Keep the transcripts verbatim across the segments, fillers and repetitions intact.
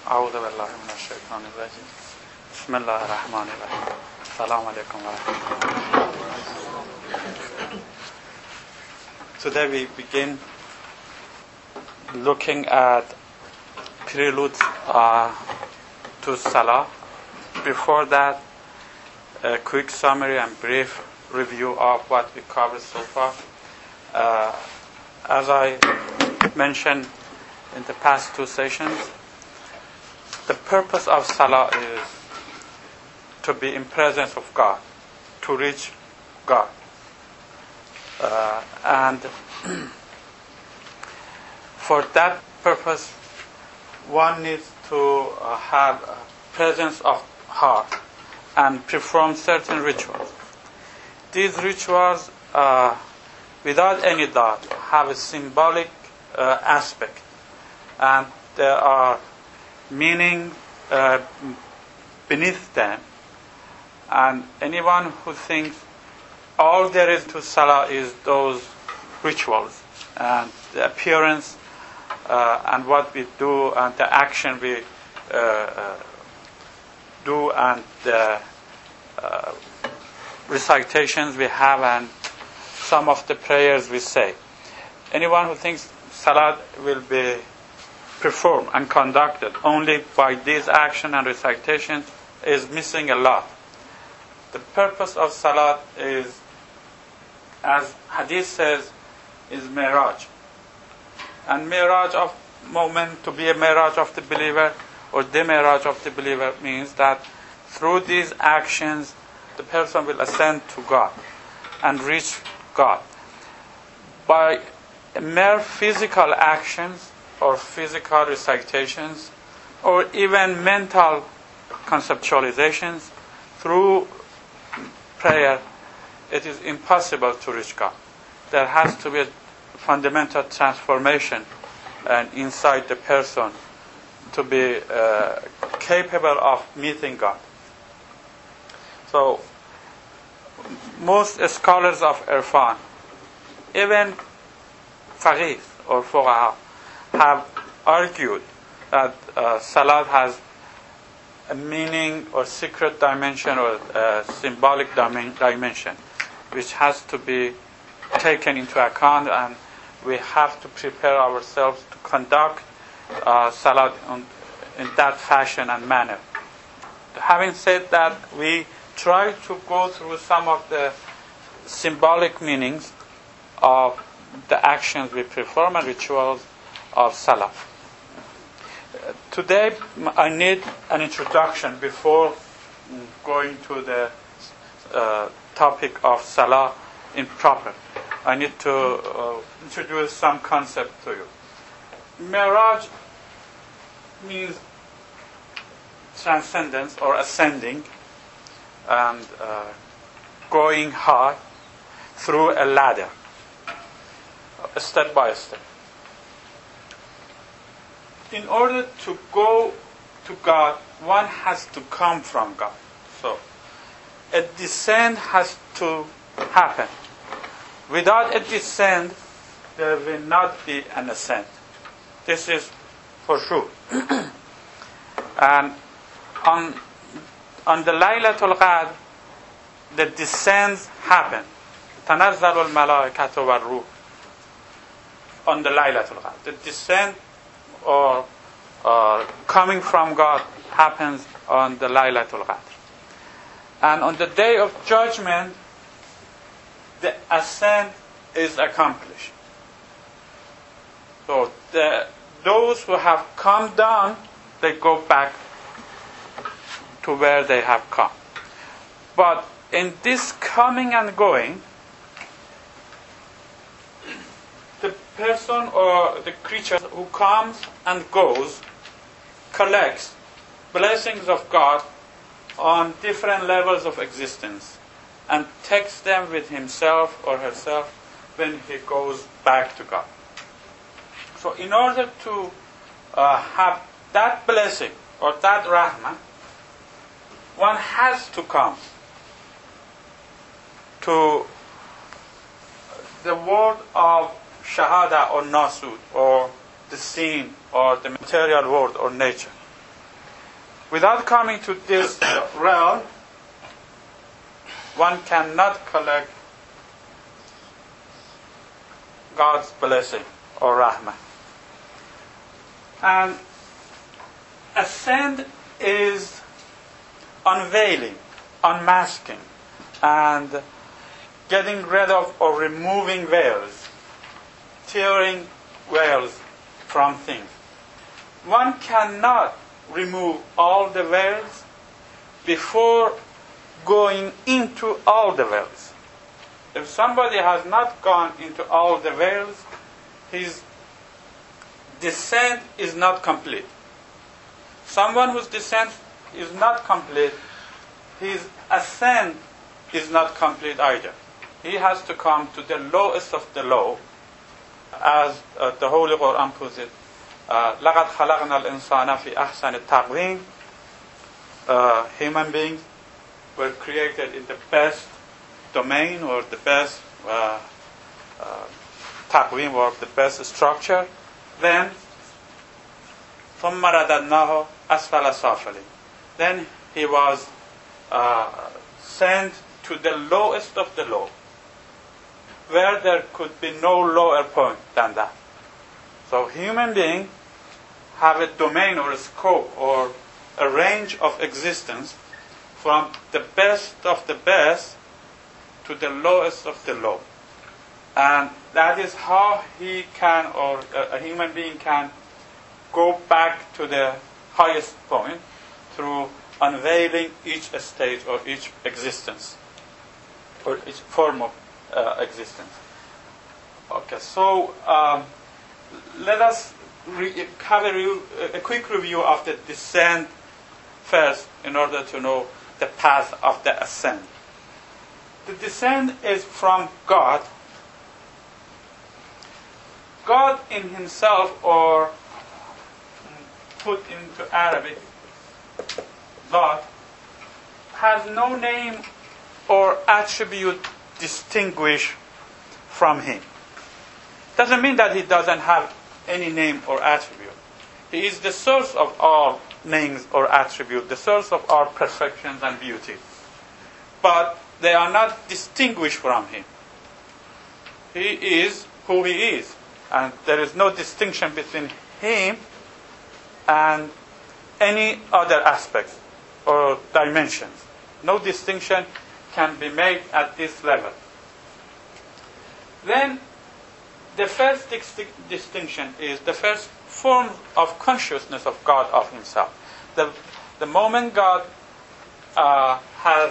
أعوذ بالله من الشيطان الرجيم بسم الله الرحمن الرحيم السلام عليكم ورحمة الله. Today we begin looking at preludes uh, to Salah. Before that, a quick summary and brief review of what we covered so far. Uh, as I mentioned in the past two sessions, the purpose of Salah is to be in presence of God, to reach God. Uh, and for that purpose, one needs to uh, have a presence of heart and perform certain rituals. These rituals, uh, without any doubt, have a symbolic uh, aspect, and there are meaning uh, beneath them. And anyone who thinks all there is to Salah is those rituals and the appearance uh, and what we do and the action we uh, uh, do and the uh, recitations we have and some of the prayers we say. Anyone who thinks Salah will be performed and conducted only by these action and recitations is missing a lot. The purpose of Salah is, as Hadith says, is Miraj. And Miraj of moment, to be a Miraj of the believer or the Miraj of the believer means that through these actions the person will ascend to God and reach God. By mere physical actions or physical recitations or even mental conceptualizations through prayer, it is impossible to reach God. There has to be a fundamental transformation and inside the person to be uh, capable of meeting God. So most scholars of Irfan, even faqih or fuqaha, have argued that uh, Salat has a meaning or secret dimension or a symbolic dimension which has to be taken into account, and we have to prepare ourselves to conduct uh, Salat on, in that fashion and manner. Having said that, we try to go through some of the symbolic meanings of the actions we perform and rituals of Salah. Today I need an introduction before going to the uh, topic of Salah in proper. I need to uh, introduce some concept to you. Miraj means transcendence or ascending and uh, going high through a ladder, step by step. In order to go to God, one has to come from God. So, a descent has to happen. Without a descent, there will not be an ascent. This is for sure. And on on the Laylatul Qadr, the descents happen. تنزل الملائكة والروح. On the Laylatul Qadr, the descent or uh, coming from God happens on the Laylatul Qadr. And on the Day of Judgment, the ascent is accomplished. So the, those who have come down, they go back to where they have come. But in this coming and going, the person or the creature who comes and goes collects blessings of God on different levels of existence and takes them with himself or herself when he goes back to God. So in order to uh, have that blessing or that rahmah, one has to come to the world of shahada or nasud, or the scene or the material world or nature. Without coming to this realm, one cannot collect God's blessing or rahmah. And ascend is unveiling, unmasking, and getting rid of or removing veils, tearing veils from things. One cannot remove all the veils before going into all the veils. If somebody has not gone into all the veils, his descent is not complete. Someone whose descent is not complete, his ascent is not complete either. He has to come to the lowest of the low, as uh, the Holy Quran puts it. لَقَدْ خَلَقْنَا الْإِنسَانَ فِي أَحْسَنِ التَّقْوِيمِ. Human beings were created in the best domain or the best uh, uh, taqweem or the best structure. Then ثُمَّ رَدَدْنَاهُ أَسْفَلَ سَافِلِينَ. Then he was uh, sent to the lowest of the low, where there could be no lower point than that. So human beings have a domain or a scope or a range of existence from the best of the best to the lowest of the low. And that is how he can, or a human being can, go back to the highest point through unveiling each stage or each existence or each form of uh, existence. Okay, so um, let us re- have a, re- a quick review of the descent first in order to know the path of the ascent. The descent is from God. God in himself, or put into Arabic, God, has no name or attribute distinguished from him. Doesn't mean that he doesn't have any name or attribute. He is the source of all names or attributes, the source of all perfections and beauty. But they are not distinguished from him. He is who he is. And there is no distinction between him and any other aspects or dimensions. No distinction can be made at this level. Then the first disti- distinction is the first form of consciousness of God of himself. The, the moment God uh, has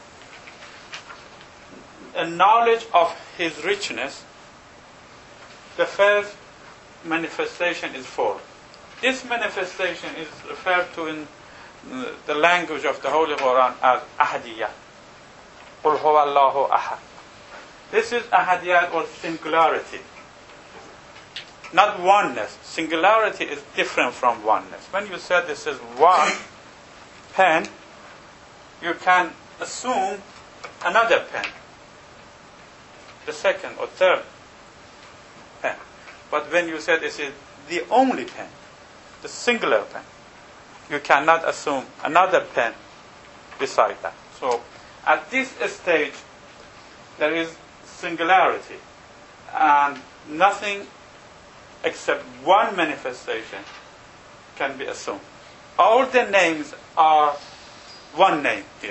a knowledge of his richness, the first manifestation is formed. This manifestation is referred to in the language of the Holy Quran as ahadiyah. قُلْ هُوَ اللَّهُ أَحَدٌ. This is ahadiyah or singularity. Not oneness. Singularity is different from oneness. When you say this is one pen, you can assume another pen, the second or third pen. But when you say this is the only pen, the singular pen, you cannot assume another pen beside that. So at this stage, there is singularity, and nothing except one manifestation can be assumed. All the names are one name here.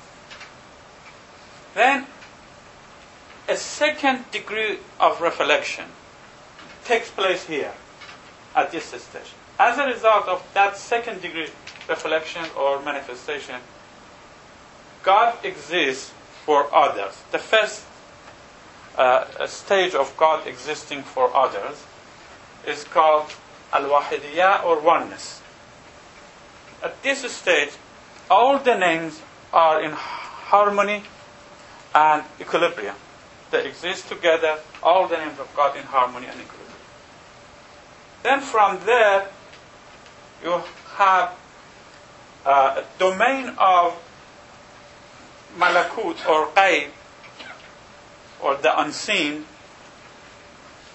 Then a second degree of reflection takes place here at this stage. As a result of that second degree reflection or manifestation, God exists for others. The first uh, stage of God existing for others is called al-wahidiyya or oneness. At this stage, all the names are in harmony and equilibrium. They exist together, all the names of God in harmony and equilibrium. Then from there, you have uh, a domain of malakut or qayb, or the unseen,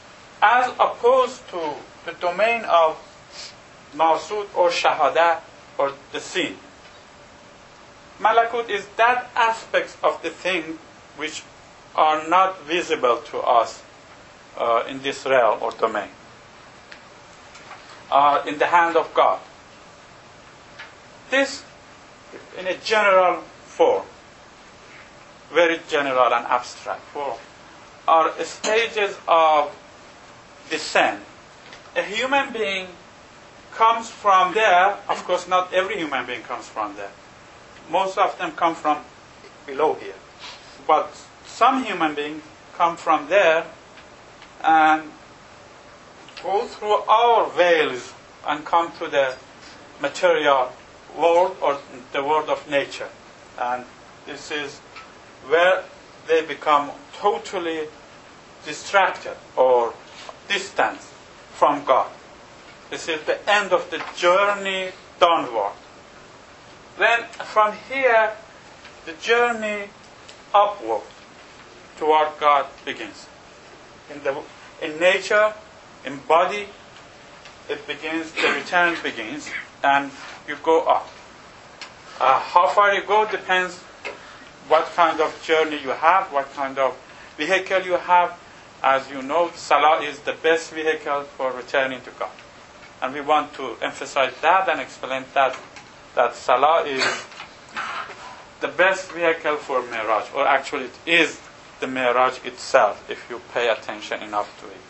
as opposed to the domain of nasut or shahada, or the seen. Malakut is that aspects of the thing which are not visible to us uh, in this realm or domain, are in the hand of God. This, in a general form, very general and abstract form, are stages of descent. A human being comes from there. Of course, not every human being comes from there. Most of them come from below here. But some human beings come from there and go through our veils and come to the material world or the world of nature. And this is where they become totally distracted or distant from God. This is the end of the journey downward. Then from here, the journey upward toward God begins. In the in nature, in body, it begins, the return begins, and you go up. Uh, how far you go depends what kind of journey you have, what kind of vehicle you have. As you know, Salah is the best vehicle for returning to God. And we want to emphasize that and explain that, that Salah is the best vehicle for Mi'raj, or actually it is the Mi'raj itself, if you pay attention enough to it.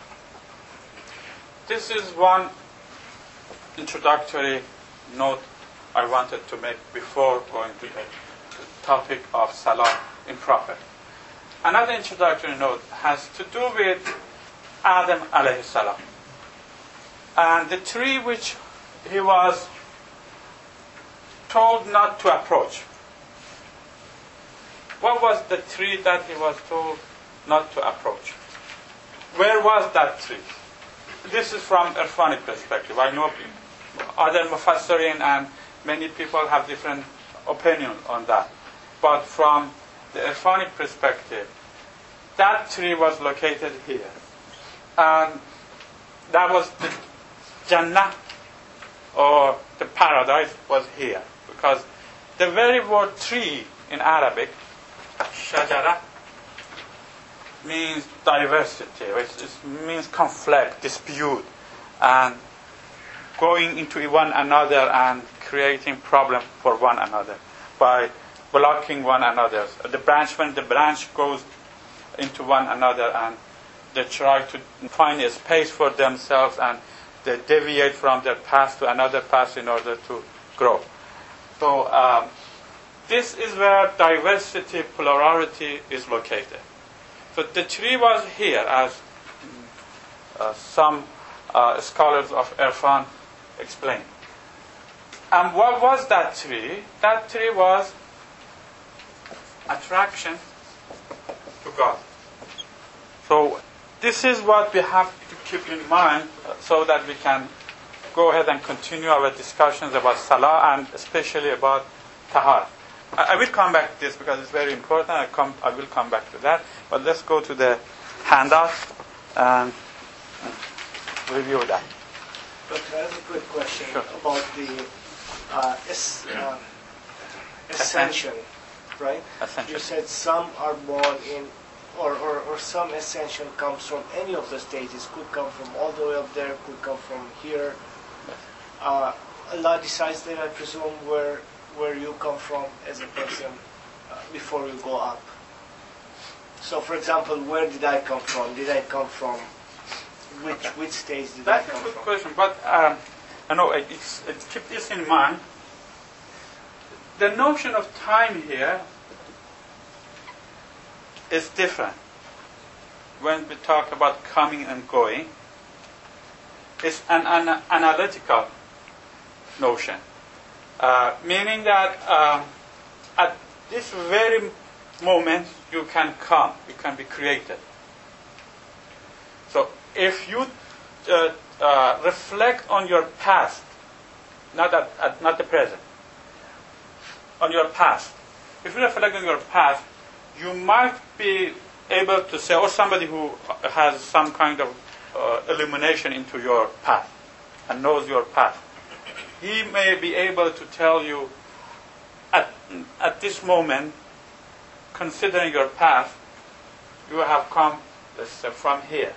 This is one introductory note I wanted to make before going to the topic of Salah in Prophet. Another introductory note has to do with Adam alayhi salam and the tree which he was told not to approach. What was the tree that he was told not to approach? Where was that tree? This is from Irfani perspective. I know other Mufassirin and many people have different opinions on that. But from the Irfani perspective, that tree was located here. And that was the Jannah, or the paradise, was here. Because the very word tree in Arabic, shajara, means diversity. It means conflict, dispute, and going into one another and creating problem for one another by blocking one another. The branch, when the branch goes into one another and they try to find a space for themselves and they deviate from their path to another path in order to grow. So um, this is where diversity, plurality is located. So the tree was here, as uh, some uh, scholars of Irfan explain. And what was that tree? That tree was attraction to God. So this is what we have to keep in mind so that we can go ahead and continue our discussions about Salah and especially about Tahar. I, I will come back to this because it's very important. I, come, I will come back to that. But let's go to the handout and review that. But I have a quick question Sure. about the uh, es- uh, ascension, right? Ascension. You said some are born in, or, or, or some ascension comes from any of the stages. Could come from all the way up there, could come from here. Uh, Allah decides then, I presume, where where you come from as a person uh, before you go up. So, for example, where did I come from? Did I come from which which stage did That's I come a good from? question, but um, I know it's, it's, keep this in mind. The notion of time here is different. When we talk about coming and going, it's an, an analytical notion, uh, meaning that uh, at this very moment you can come, you can be created. So if you uh, uh, reflect on your past, not at, at not the present, on your past, if you reflect on your past, you might be able to say, or somebody who has some kind of uh, illumination into your path and knows your path, he may be able to tell you at, at this moment, considering your path, you have come, let's say, from here.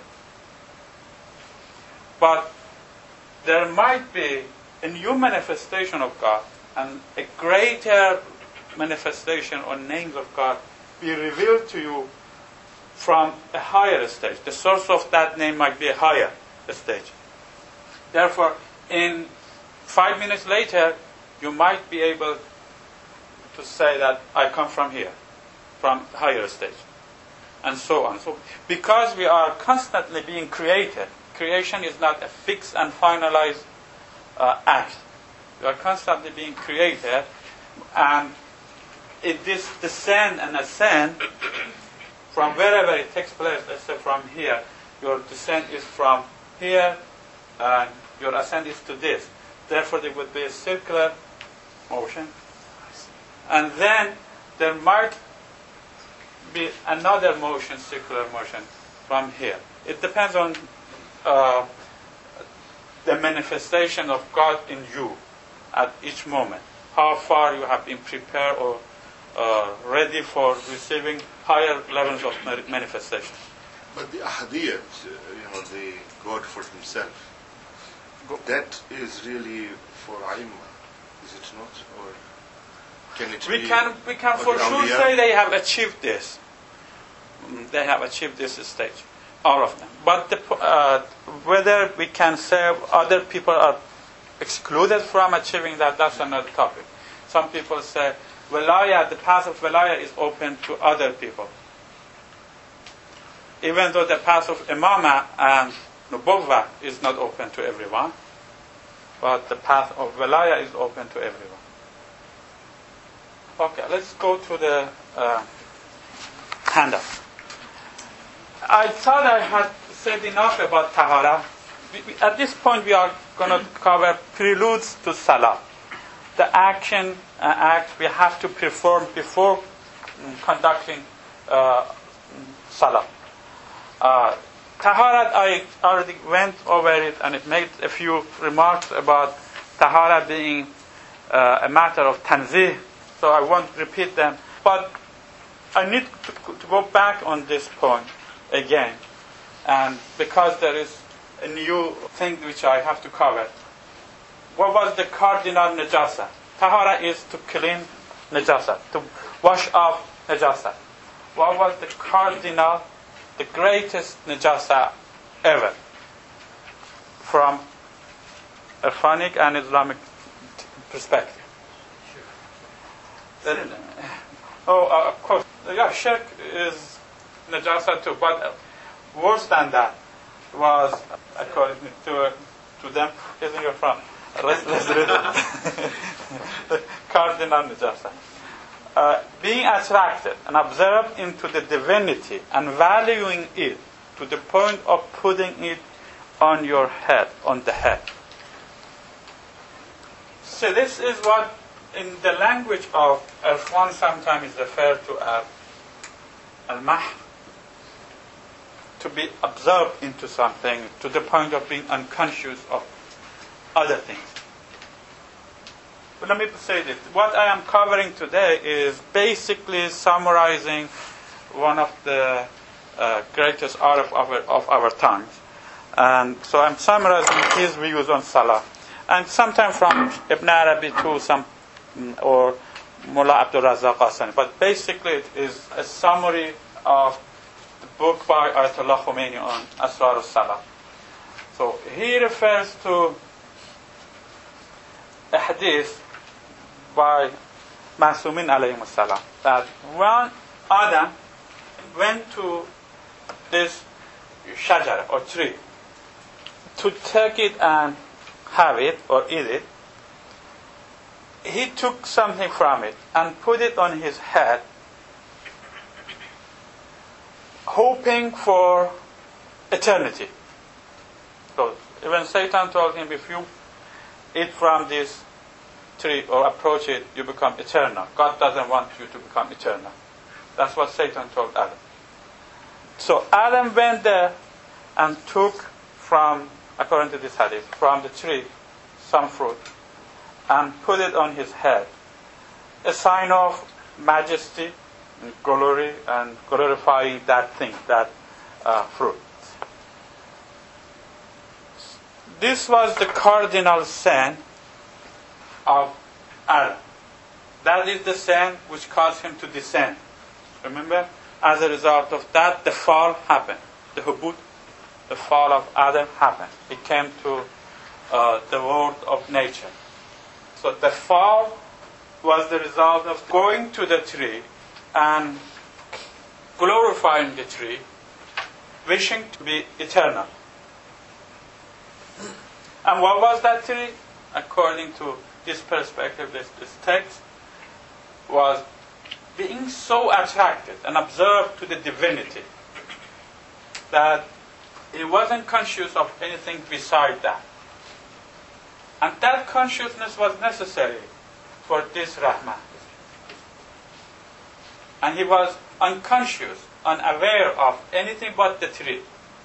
But there might be a new manifestation of God and a greater manifestation or names of God be revealed to you from a higher stage. The source of that name might be a higher stage. Therefore, in five minutes later, you might be able to say that I come from here, from higher stage, and so on. So, because we are constantly being created, creation is not a fixed and finalized uh, act. We are constantly being created, and it, this descent and ascent from wherever it takes place, let's say from here, your descent is from here, and your ascent is to this. Therefore, there would be a circular motion. And then there might be another motion, circular motion, from here. It depends on uh, the manifestation of God in you at each moment. How far you have been prepared or uh, ready for receiving higher levels of manifestation. But the ahadiyat, uh, you know, the God for himself, that is really for Aimma, is it not? Or can it we be... Can, we can for sure awliya? Say they have achieved this. They have achieved this stage. All of them. But the, uh, whether we can say other people are excluded from achieving that, that's another topic. Some people say, Walaya, the path of Walaya is open to other people. Even though the path of Imama and Nubuwwah is not open to everyone, but the path of Walaya is open to everyone. Okay, let's go to the uh, handout. I thought I had said enough about Tahara. We, we, at this point, we are going to cover preludes to Salah. The action, uh, act we have to perform before um, conducting uh, Salah. Uh, Taharat, I already went over it and it made a few remarks about Tahara being uh, a matter of tanzih, so I won't repeat them. But I need to, to go back on this point again, and because there is a new thing which I have to cover. What was the cardinal najasa? Tahara is to clean najasa, to wash off najasa. What was the cardinal, the greatest najasa ever from a Iranic and Islamic perspective? The, oh, uh, of course, yeah, shirk is najasa too, but worse than that was, according to to them, isn't your friend? Let's, let's read it. The cardinal najasa. Uh, being attracted and absorbed into the divinity and valuing it to the point of putting it on your head, on the head. So this is what in the language of Irfan sometimes is referred to as al-mah, to be absorbed into something to the point of being unconscious of other things. But let me say this. What I am covering today is basically summarizing one of the uh, greatest art of our, of our times. And so I'm summarizing his views on Salah. And sometimes from Ibn Arabi to some, or Mullah Abdul Razzaq Qasani. But basically it is a summary of the book by Ayatollah Khomeini on Asrar al-Salah. So he refers to a hadith by Masumin alayhim salam that when Adam went to this shajara or tree to take it and have it or eat it, he took something from it and put it on his head, hoping for eternity. So even Satan told him, if you eat from this tree or approach it, you become eternal. God doesn't want you to become eternal. That's what Satan told Adam. So Adam went there and took from, according to this hadith, from the tree some fruit and put it on his head, a sign of majesty, glory, and glorifying that thing, that uh, fruit. This was the cardinal sin of Adam. That is the sin which caused him to descend. Remember, as a result of that, the fall happened. The hubut, the fall of Adam happened. It came to uh, the world of nature. So the fall was the result of going to the tree and glorifying the tree, wishing to be eternal. And what was that tree? According to this perspective, this, this text, was being so attracted and observed to the divinity that he wasn't conscious of anything beside that. And that consciousness was necessary for this rahmah. And he was unconscious, unaware of anything but the tree.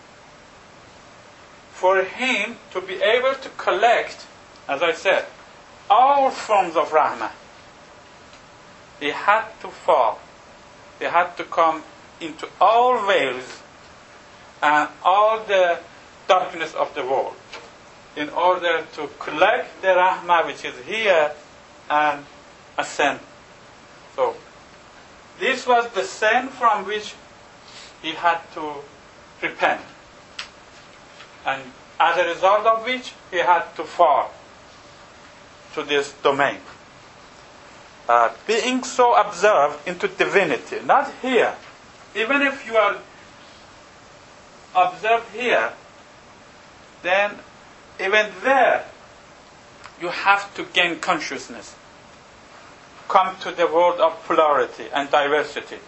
For him to be able to collect, as I said, all forms of rahmah, he had to fall. He had to come into all veils and all the darkness of the world in order to collect the rahmah which is here and ascend. So, this was the sin from which he had to repent. And as a result of which, he had to fall to this domain. Uh, being so observed into divinity, not here. Even if you are observed here, then even there, you have to gain consciousness. Come to the world of polarity and diversity.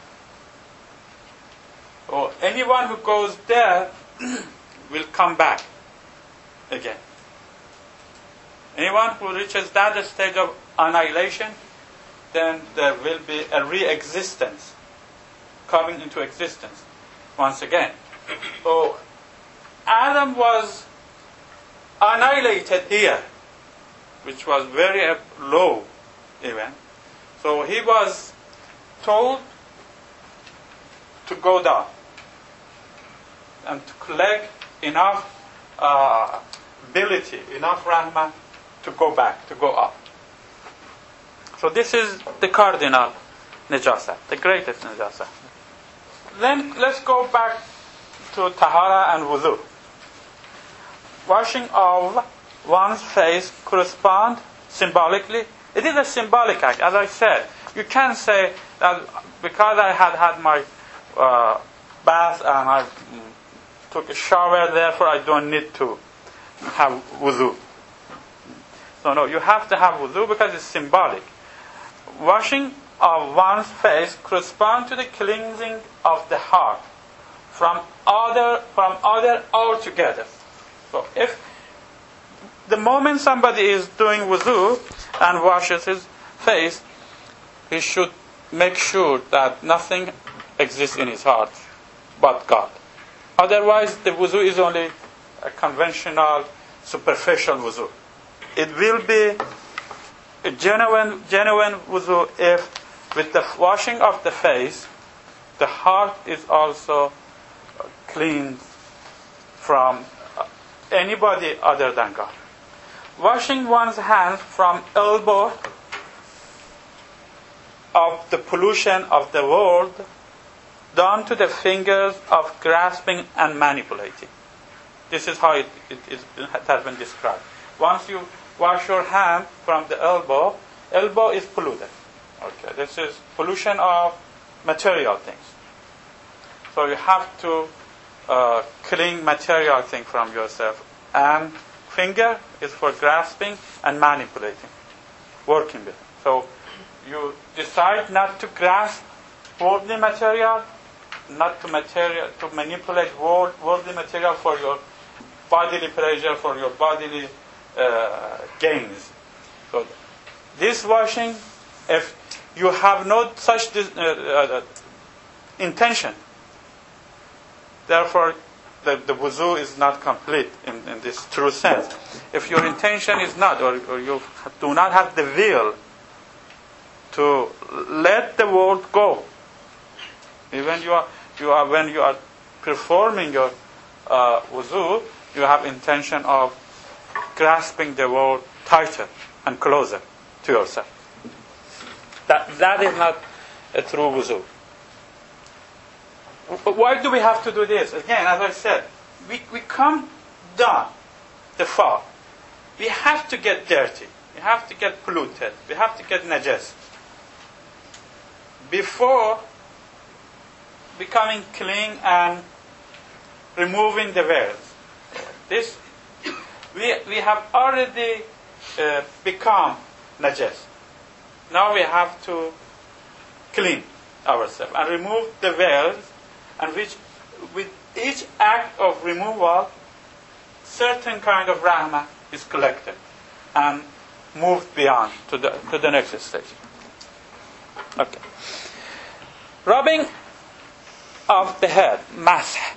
So anyone who goes there will come back again. Anyone who reaches that stage of annihilation, then there will be a re-existence coming into existence once again. So Adam was annihilated here, which was very low even. So he was told to go down and to collect enough uh, ability, enough rahmah to go back, to go up. So this is the cardinal najasa, the greatest najasa. Then let's go back to tahara and wudu. Washing of one's face correspond symbolically. It is a symbolic act, as I said. You can't say that because I had had my uh, bath and I mm, took a shower, therefore I don't need to have wudu. So no, you have to have wudu because it's symbolic. Washing of one's face corresponds to the cleansing of the heart from other from other altogether. So if the moment somebody is doing wudu and washes his face, he should make sure that nothing exists in his heart but God. Otherwise, the wudu is only a conventional, superficial wudu. It will be a genuine, genuine wudu if, with the washing of the face, the heart is also cleansed from anybody other than God. Washing one's hands from elbow of the pollution of the world down to the fingers of grasping and manipulating. This is how it, it, is, it has been described. Once you wash your hand from the elbow, elbow is polluted. Okay, this is pollution of material things. So you have to uh, clean material thing from yourself. And finger is for grasping and manipulating, working with it. So you decide not to grasp worldly material, not to material to manipulate world, worldly material for your bodily pleasure, for your bodily uh, gains. So this washing, if you have no such uh, uh, intention, therefore the, the wuzu is not complete in, in this true sense. If your intention is not, or, or you do not have the will to let the world go, even you are, you are when you are performing your uh, wuzu, you have intention of grasping the world tighter and closer to yourself. That that is not a true wuzu. Why do we have to do this? Again, as I said, we, we come down the fall. We have to get dirty. We have to get polluted. We have to get najas before becoming clean and removing the veils. This we we have already uh, become najas. Now we have to clean ourselves and remove the veils, and which with each act of removal, certain kind of rahmah is collected and moved beyond to the to the next stage. Okay. Rubbing of the head, masah.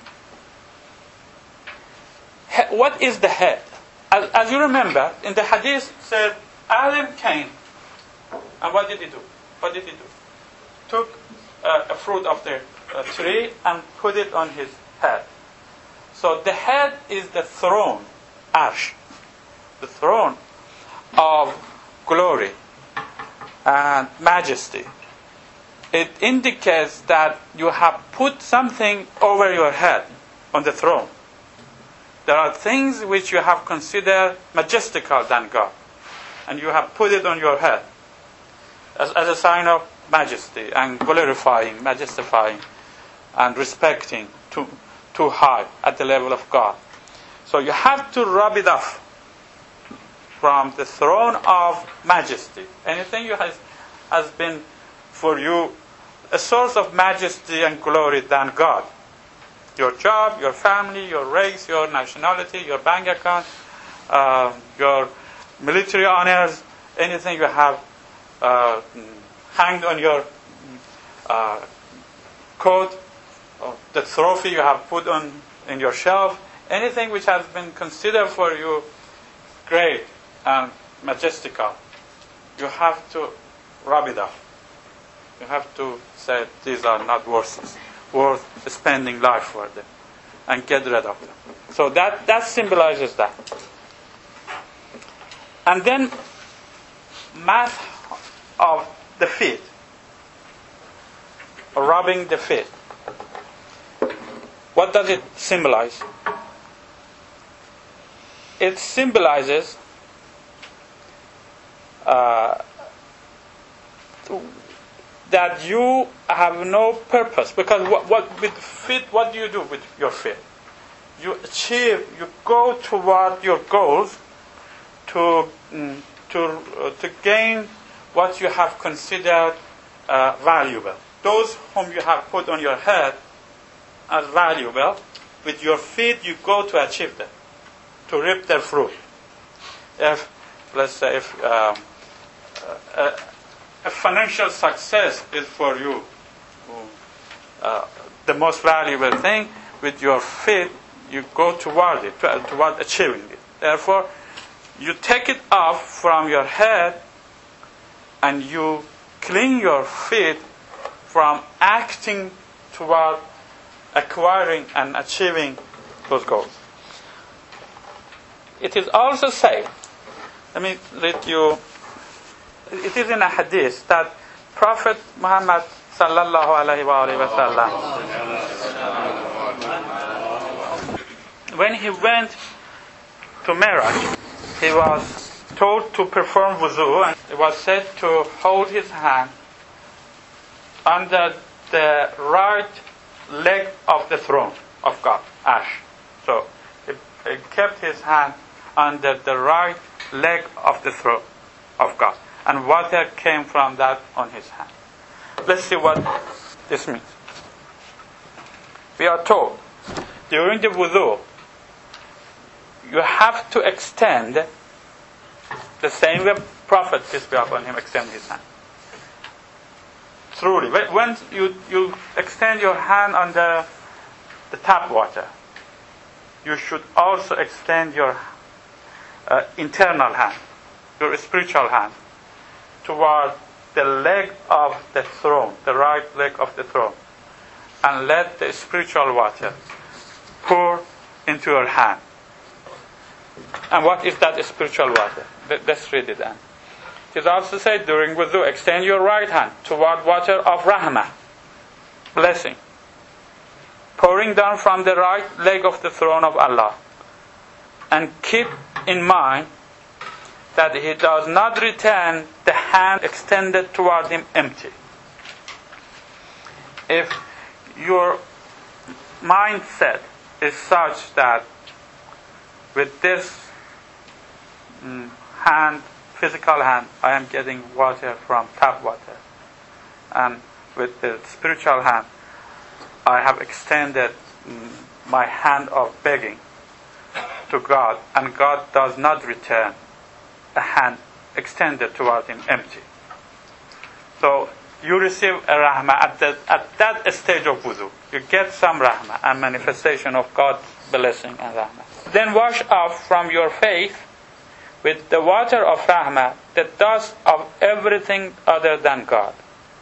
He, what is the head? As, as you remember, in the hadith said, Adam came, and what did he do? What did he do? Took uh, a fruit of the uh, tree and put it on his head. So the head is the throne, arsh, the throne of glory and majesty. It indicates that you have put something over your head on the throne. There are things which you have considered majestical than God, and you have put it on your head as, as a sign of majesty and glorifying, majestifying, and respecting too, too high at the level of God. So you have to rub it off from the throne of majesty. Anything you has, has been for you a source of majesty and glory than God. Your job, your family, your race, your nationality, your bank account, uh, your military honors, anything you have uh, hanged on your uh, coat, or the trophy you have put on in your shelf, anything which has been considered for you great and majestical, you have to rub it off. You have to say these are not worth worth spending life for them, and get rid of them. So that that symbolizes that. And then math of the feet, rubbing the feet. What does it symbolize? It symbolizes uh, that you have no purpose. Because what, what with feet, what do you do with your feet? You achieve, you go toward your goals to mm, to uh, to gain what you have considered uh, valuable. Those whom you have put on your head as valuable, with your feet you go to achieve them, to reap their fruit. If, let's say, if um, uh, a financial success is for you uh, the most valuable thing, with your feet you go toward it, to, toward achieving it. Therefore, you take it off from your head and you clean your feet from acting toward acquiring and achieving those goals. It is also said, let me read you, it is in a hadith that Prophet Muhammad sallallahu alaihi wasallam, when he went to Miraj, he was told to perform wuzu, and it was said to hold his hand under the right leg of the throne of God, Ash. So he, he kept his hand under the right leg of the throne of God, and water came from that on his hand. Let's see what this means. We are told during the wudu you have to extend the same way Prophet, peace be upon him, extended his hand. Truly, when you, you extend your hand on the, the tap water, you should also extend your uh, internal hand, your spiritual hand, toward the leg of the throne, the right leg of the throne, and let the spiritual water pour into your hand. And what is that spiritual water? Let's read it then. It is also said during wudu, extend your right hand toward water of rahmah, blessing, pouring down from the right leg of the throne of Allah. And keep in mind that He does not return the hand extended toward Him empty. If your mindset is such that with this mm, hand, physical hand, I am getting water from tap water, and with the spiritual hand, I have extended mm, my hand of begging to God, and God does not return a hand extended toward Him empty. So you receive a rahmah at, the, at that stage of wudu. You get some rahmah and manifestation of God's blessing and rahmah. Then wash off from your face with the water of rahmah the dust of everything other than God.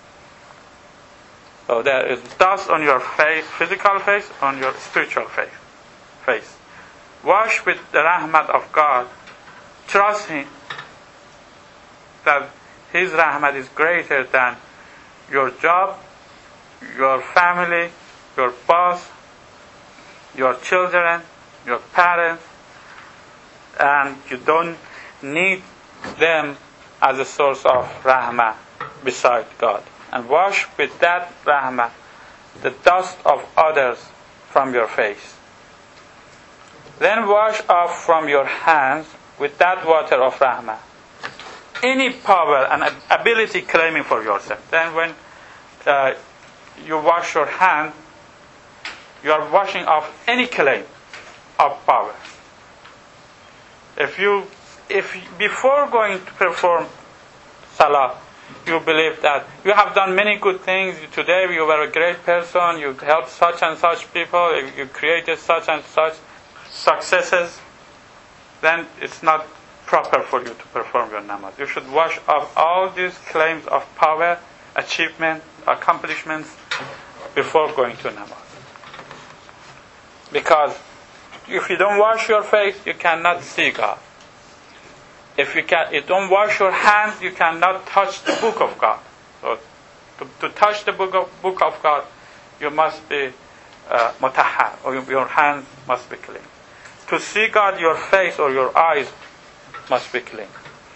So there is dust on your face, physical face, on your spiritual face. face. Wash with the rahmat of God. Trust Him that His rahmat is greater than your job, your family, your boss, your children, your parents, and you don't need them as a source of rahmah beside God. And wash with that rahmah the dust of others from your face. Then wash off from your hands with that water of rahmah any power and ability claiming for yourself. Then when uh, you wash your hand, you are washing off any claim of power. If you, if before going to perform salah, you believe that you have done many good things, today you were a great person, you helped such and such people, you created such and such successes, then it's not proper for you to perform your namaz. You should wash off all these claims of power, achievement, accomplishments before going to namaz. Because if you don't wash your face, you cannot see God. If you, can, you don't wash your hands, you cannot touch the book of God. So to, to touch the book of, book of God, you must be uh, mutahhar, or your hands must be clean. To see God, your face or your eyes must be clean.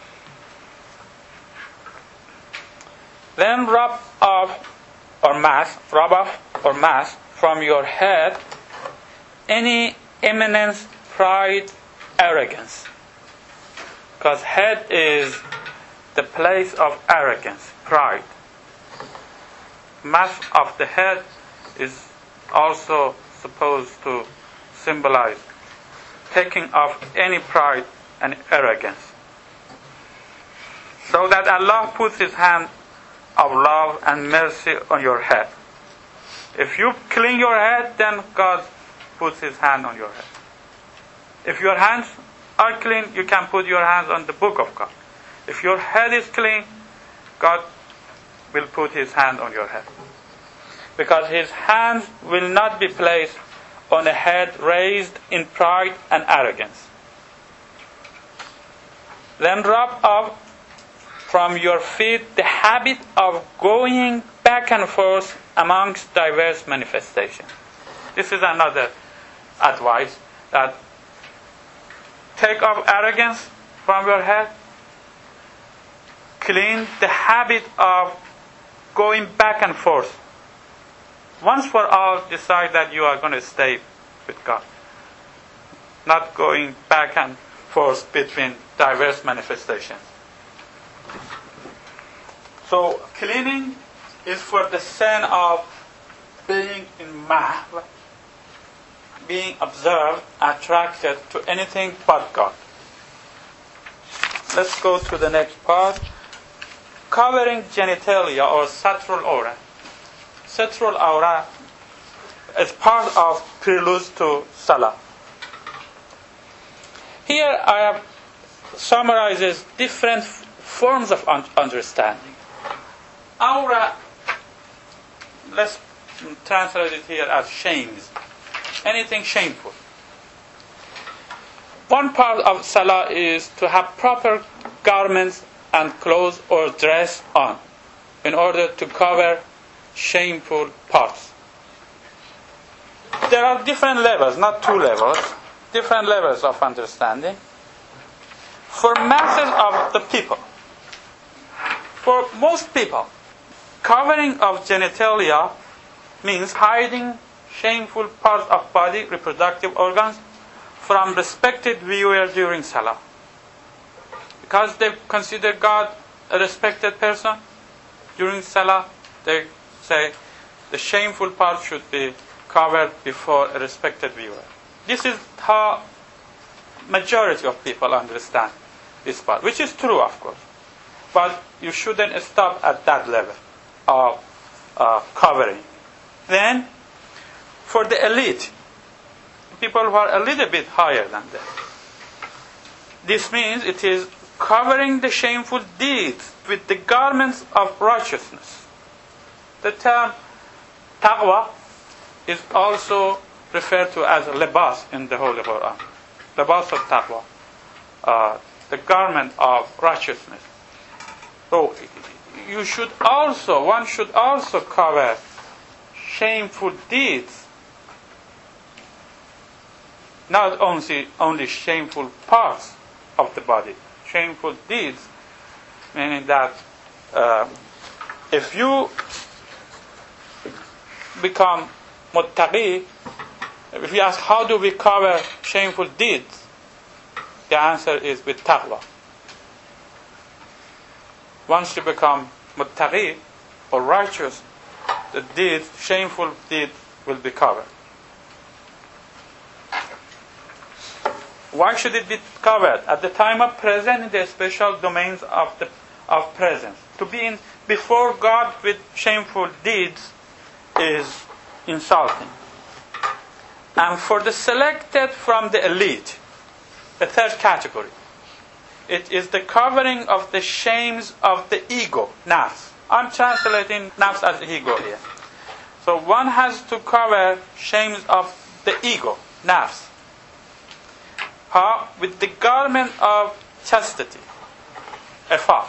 Then rub off or mask, rub off or mask from your head any eminence, pride, arrogance. Because head is the place of arrogance, pride. Mask of the head is also supposed to symbolize taking off any pride and arrogance. So that Allah puts His hand of love and mercy on your head. If you clean your head, then God puts His hand on your head. If your hands are clean, you can put your hands on the book of God. If your head is clean, God will put His hand on your head. Because His hands will not be placed on a head raised in pride and arrogance. Then rub off from your feet the habit of going back and forth amongst diverse manifestations. This is another advice, that take off arrogance from your head, clean the habit of going back and forth. Once for all, decide that you are going to stay with God, not going back and forth between diverse manifestations. So cleaning is for the sin of being in mahv, being observed, attracted to anything but God. Let's go to the next part. Covering genitalia or satral aura. Satral aura is part of prelude to salah. Here I have summarizes different f- forms of un- understanding. Aura, let's translate it here as shames. Anything shameful. One part of salah is to have proper garments and clothes or dress on in order to cover shameful parts. There are different levels, not two levels, different levels of understanding. For masses of the people, for most people, covering of genitalia means hiding shameful parts of body, reproductive organs, from respected viewer during salah. Because they consider God a respected person, during salah they say the shameful part should be covered before a respected viewer. This is how majority of people understand this part, which is true, of course. But you shouldn't stop at that level of uh, covering. Then, for the elite, people who are a little bit higher than them, this means it is covering the shameful deeds with the garments of righteousness. The term taqwa is also referred to as libas in the Holy Quran. Libas of taqwa, uh, the garment of righteousness. So you should also, one should also cover shameful deeds, not only only shameful parts of the body. Shameful deeds, meaning that uh, if you become muttaqi, if you ask how do we cover shameful deeds, the answer is with taqwa. Once you become muttaqi or righteous, the deeds, shameful deeds will be covered. Why should it be covered? At the time of presence, in the special domains of the of presence. To be in before God with shameful deeds is insulting. And for the selected from the elite, the third category, it is the covering of the shames of the ego, nafs. I'm translating nafs as ego here. So one has to cover shames of the ego, nafs. How? With the garment of chastity, ifaf.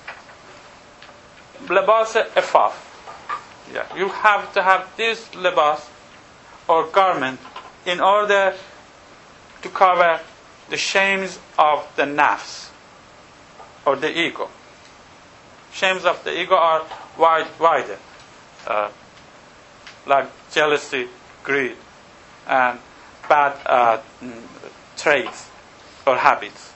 Libas ifaf. Yeah, you have to have this libas or garment in order to cover the shames of the nafs or the ego. Shames of the ego are wide, wider, uh, like jealousy, greed, and bad uh, traits or habits.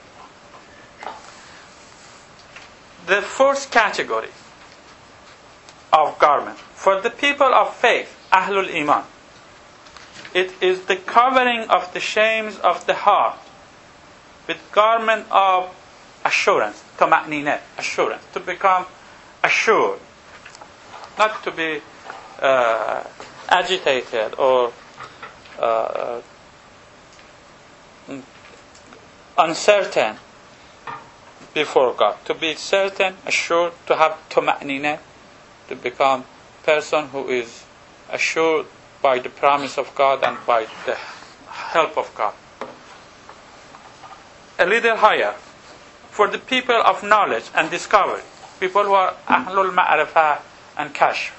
The fourth category of garment, for the people of faith, Ahlul Iman, it is the covering of the shames of the heart with garment of assurance, tama'nina, assurance, to become assured, not to be uh, agitated or uh, uncertain before God. To be certain, assured, to have tama'nina, to become person who is assured by the promise of God and by the help of God. A little higher, for the people of knowledge and discovery, people who are ahlul ma'rifah and kashf.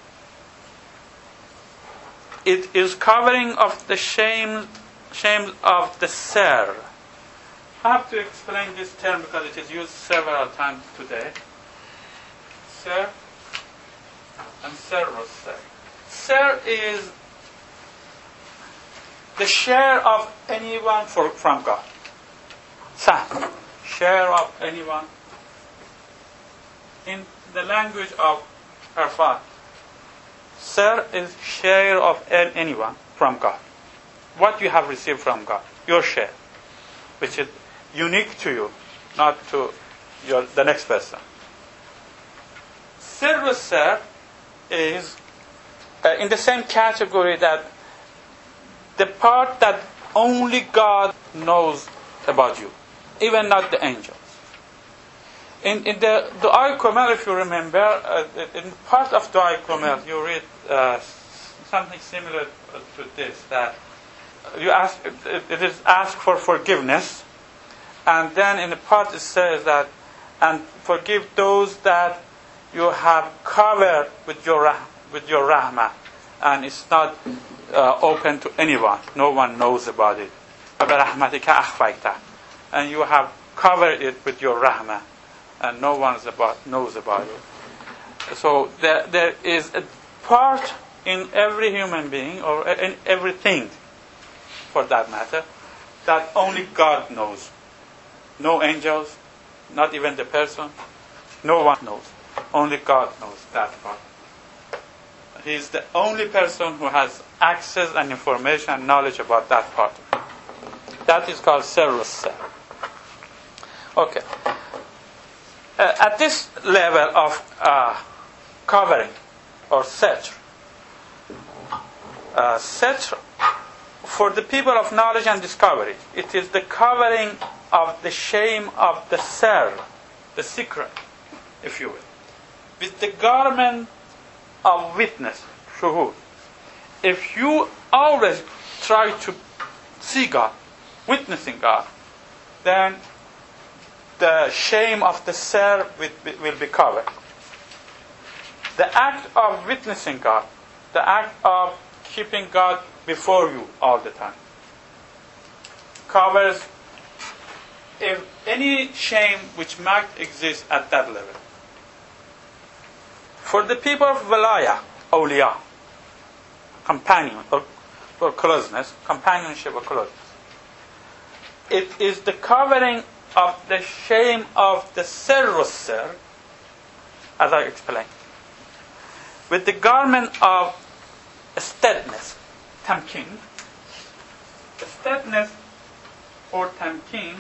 It is covering of the shame, shames of the sir. I have to explain this term because it is used several times today. Sir and servus sir. Sir is the share of anyone for, from God. Sah, share of anyone. In the language of Arfan, sir is share of anyone from God. What you have received from God, your share, which is unique to you, not to your, the next person. Servus sir is uh, in the same category that the part that only God knows about you, even not the angels. In, in the Dua al-Kumal, if you remember, uh, in part of Dua al-Kumal, you read uh, something similar to this, that you ask, it, it is asked for forgiveness, and then in the part it says that, and forgive those that you have covered with your rah- with your rahmah, and it's not uh, open to anyone. No one knows about it. And you have covered it with your rahmah, and no one about, knows about it. So there, there is a part in every human being, or in everything, for that matter, that only God knows. No angels, not even the person, no one knows. Only God knows that part. He is the only person who has access and information and knowledge about that part. That is called Sirrus Sir. Okay. Uh, at this level of uh, covering or Satr, uh, Satr, for the people of knowledge and discovery, it is the covering of the shame of the Sir, the secret, if you will, with the garment of witness, shuhud. If you always try to see God, witnessing God, then the shame of the Sir will be, will be covered. The act of witnessing God, the act of keeping God before you all the time, covers if any shame which might exist at that level. For the people of Walaya, awliya, companion or, or closeness, companionship or closeness, it is the covering of the shame of the Sirrus Sir, as I explained, with the garment of steadiness, tamkin. Steadiness or tamkin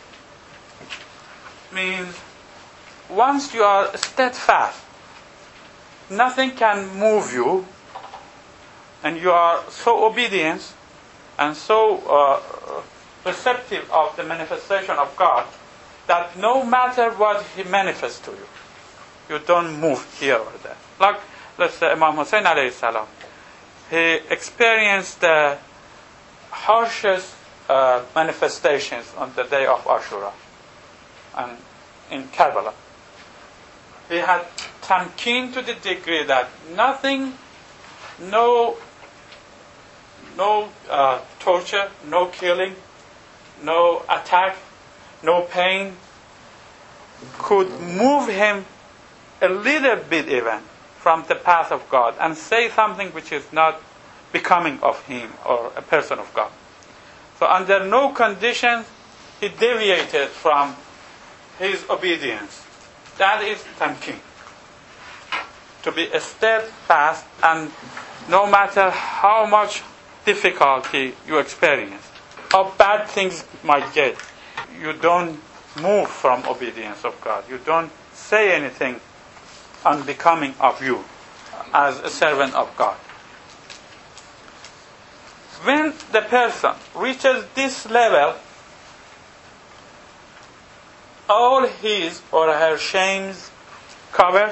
means once you are steadfast, nothing can move you, and you are so obedient and so uh, receptive of the manifestation of God that no matter what He manifests to you, you don't move here or there. Like, let's say Imam Hussein alayhi salam, he experienced the harshest uh, manifestations on the day of Ashura and in Karbala. He had tamkin to the degree that nothing, no, no uh, torture, no killing, no attack, no pain could move him a little bit even from the path of God and say something which is not becoming of him or a person of God. So under no conditions he deviated from his obedience. That is tamkin. To be steadfast, and no matter how much difficulty you experience, how bad things might get, you don't move from obedience of God. You don't say anything unbecoming of you as a servant of God. When the person reaches this level, all his or her shames covered.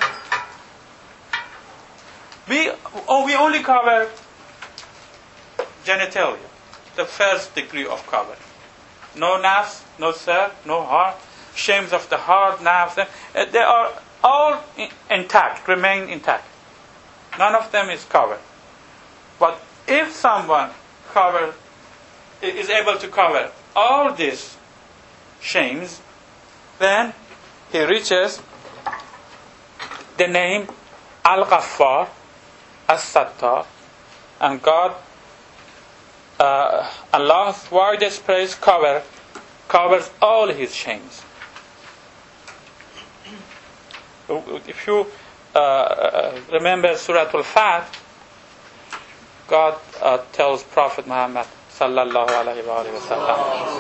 We, oh, we only cover genitalia, the first degree of cover. No nafs, no sir, no heart. Shames of the heart, nafs, uh, they are all in, intact, remain intact. None of them is covered. But if someone cover, is able to cover all these shames, then he reaches the name Al-Ghaffar, As-Sattar, and God, uh, Allah's widest praise cover, covers all his shames. If you uh, remember Surah Al-Fat, God uh, tells Prophet Muhammad sallallahu alaihi wasallam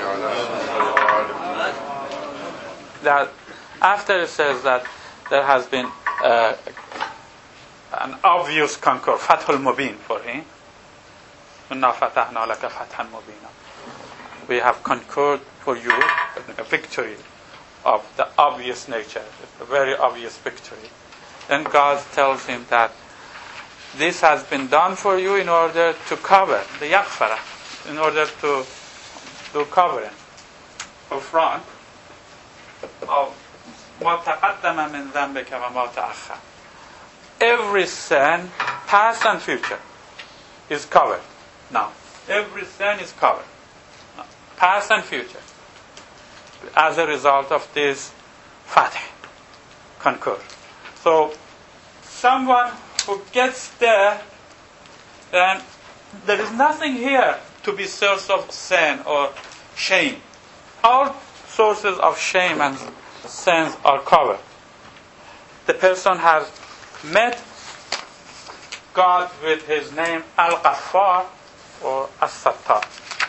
that after it says that there has been uh, an obvious conquer, Fathul Mubin for him. We have conquered for you a victory of the obvious nature, a very obvious victory. Then God tells him that this has been done for you in order to cover the yaghfara, in order to do covering in front of ما تقدم من ذنبك وما تأخر. Every sin, past and future, is covered now. Every sin is covered, now, past and future, as a result of this Fatih, conquer. So, someone who gets there, then there is nothing here to be source of sin or shame. All sources of shame and sins are covered. The person has met God with his name Al-Ghaffar or As-Sattar.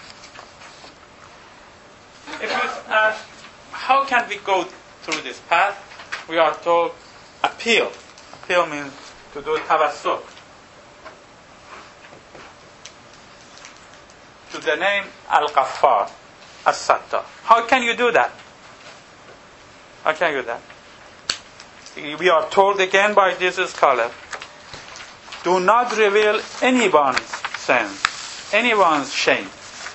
If you ask, how can we go through this path? We are told, appeal. Appeal means to do tawassuk to the name Al-Ghaffar, As-Sattar. How can you do that? How can you do that? We are told again by this scholar, do not reveal anyone's sin, anyone's shame.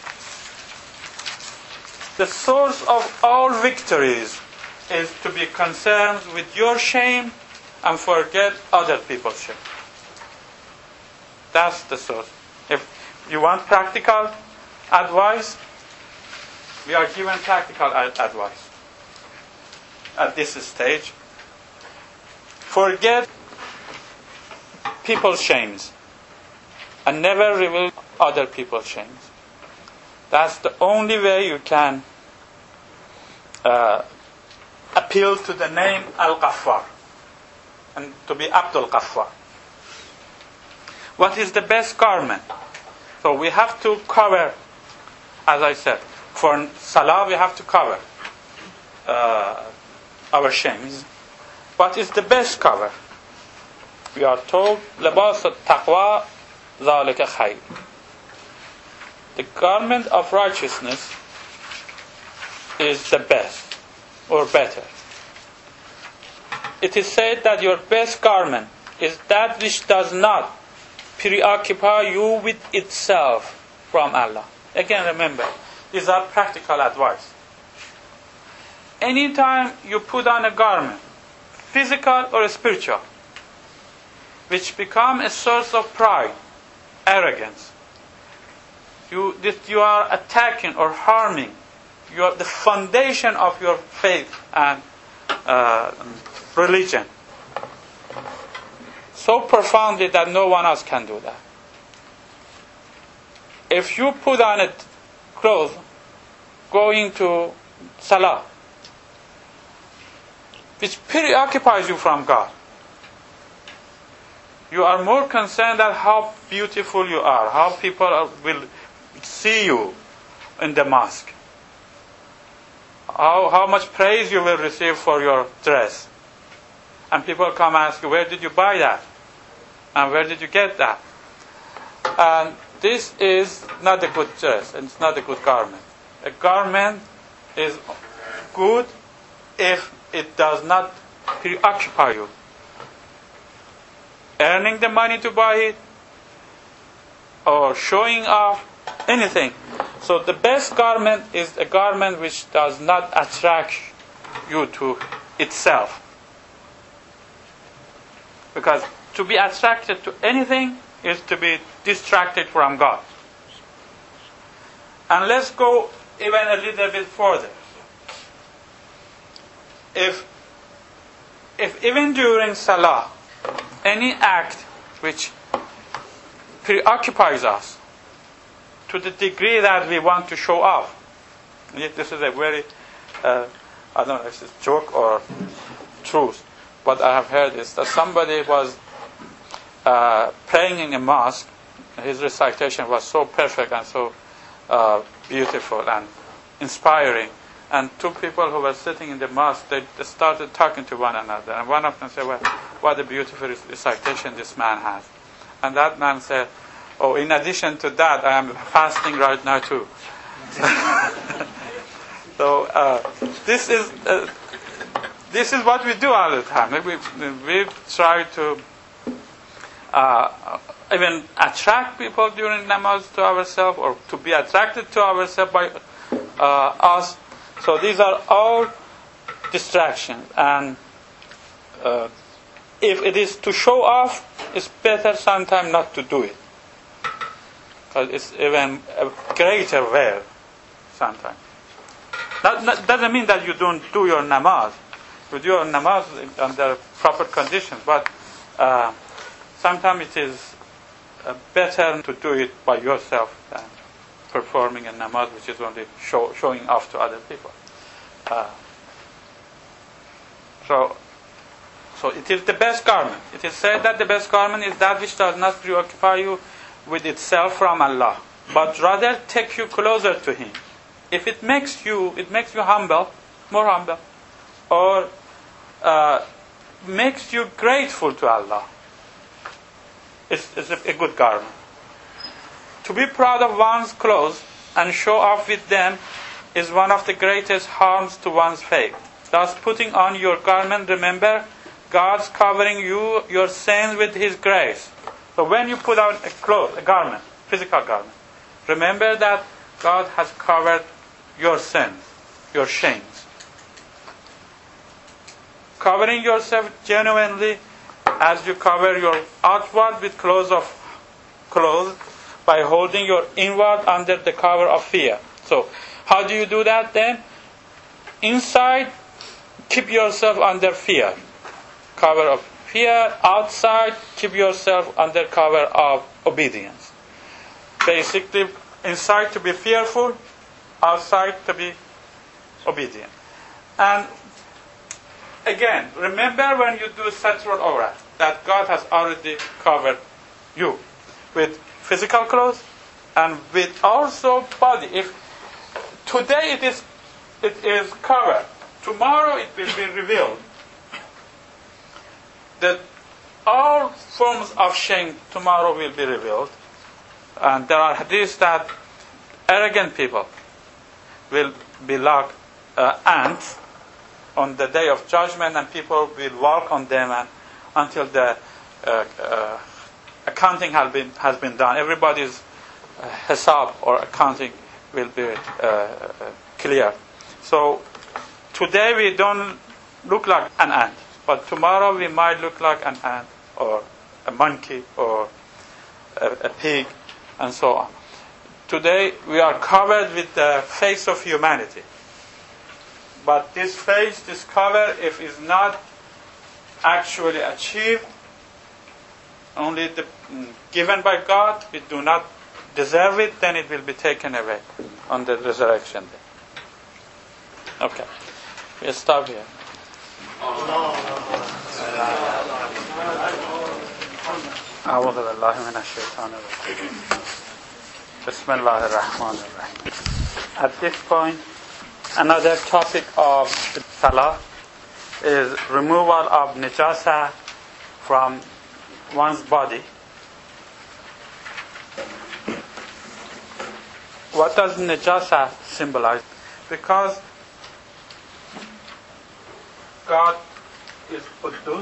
The source of all victories is to be concerned with your shame and forget other people's shame. That's the source. If you want practical advice, we are given practical advice at this stage. Forget people's shames and never reveal other people's shames. That's the only way you can uh, appeal to the name Al-Ghaffar and to be Abdul Ghaffar. What is the best garment? So we have to cover, as I said, for Salah we have to cover uh, our shames. What is the best cover? We are told, لباس التقوى ذلك خير. The garment of righteousness is the best or better. It is said that your best garment is that which does not preoccupy you with itself from Allah. Again, remember, these are practical advice. Anytime you put on a garment, physical or spiritual, which become a source of pride, arrogance, you, that you are attacking or harming your, the foundation of your faith and uh, religion so profoundly that no one else can do that. If you put on a clothes going to Salah, which preoccupies you from God, you are more concerned at how beautiful you are, how people are, will see you in the mosque, how, how much praise you will receive for your dress. And people come ask you, where did you buy that? And where did you get that? And this is not a good dress, and it's not a good garment. A garment is good if it does not preoccupy you. Earning the money to buy it, or showing off, anything. So the best garment is a garment which does not attract you to itself. Because to be attracted to anything is to be distracted from God. And let's go even a little bit further. If, if even during Salah, any act which preoccupies us to the degree that we want to show off, this is a very, uh, I don't know if it's a joke or truth, but I have heard this, that somebody was uh, praying in a mosque, his recitation was so perfect and so uh, beautiful and inspiring, and two people who were sitting in the mosque, they, they started talking to one another, and one of them said, well, what a beautiful recitation this man has. And that man said, oh, in addition to that, I am fasting right now too. So uh, this is uh, this is what we do all the time. We we try to uh, even attract people during namaz to ourselves, or to be attracted to ourselves by uh, us. So these are all distractions, and uh, if it is to show off, it's better sometimes not to do it, because it's even a greater wear sometimes. That, that doesn't mean that you don't do your namaz. You do your namaz under proper conditions, but uh, sometimes it is uh, better to do it by yourself than performing a namaz which is only show, showing off to other people. Uh, so, so it is the best garment. It is said that the best garment is that which does not preoccupy you with itself from Allah, but rather take you closer to Him. If it makes you, it makes you humble, more humble, or uh, makes you grateful to Allah, it's, it's a, a good garment. To be proud of one's clothes and show off with them is one of the greatest harms to one's faith. Thus, putting on your garment, remember God's covering you, your sins with His grace. So when you put on a cloth, a garment, physical garment, remember that God has covered your sins, your shames. Covering yourself genuinely as you cover your outward with clothes of clothes by holding your inward under the cover of fear. So, how do you do that then? Inside, keep yourself under fear, cover of fear. Outside, keep yourself under cover of obedience. Basically, inside to be fearful, outside to be obedient. And again, remember when you do Satral Awrat, that God has already covered you with physical clothes and with also body. If today it is it is covered, tomorrow it will be revealed that all forms of shame tomorrow will be revealed. And there are hadiths that arrogant people will be like uh, ants on the day of judgment, and people will walk on them and until the uh, uh, accounting has been has been done. Everybody's uh, hisab or accounting will be uh, uh, clear. So today we don't look like an ant, but tomorrow we might look like an ant or a monkey or a, a pig and so on. Today we are covered with the face of humanity. But this face, this cover, if is not actually achieved, only the, mm, given by God, we do not deserve it, then it will be taken away on the resurrection day. Okay, we'll stop here. أعوذ بالله من الشيطان الرجيم. بسم الله الرحمن الرحيم. At this point, another topic of Salah is removal of najasa from one's body. What does najasa symbolize? Because God is Quddus.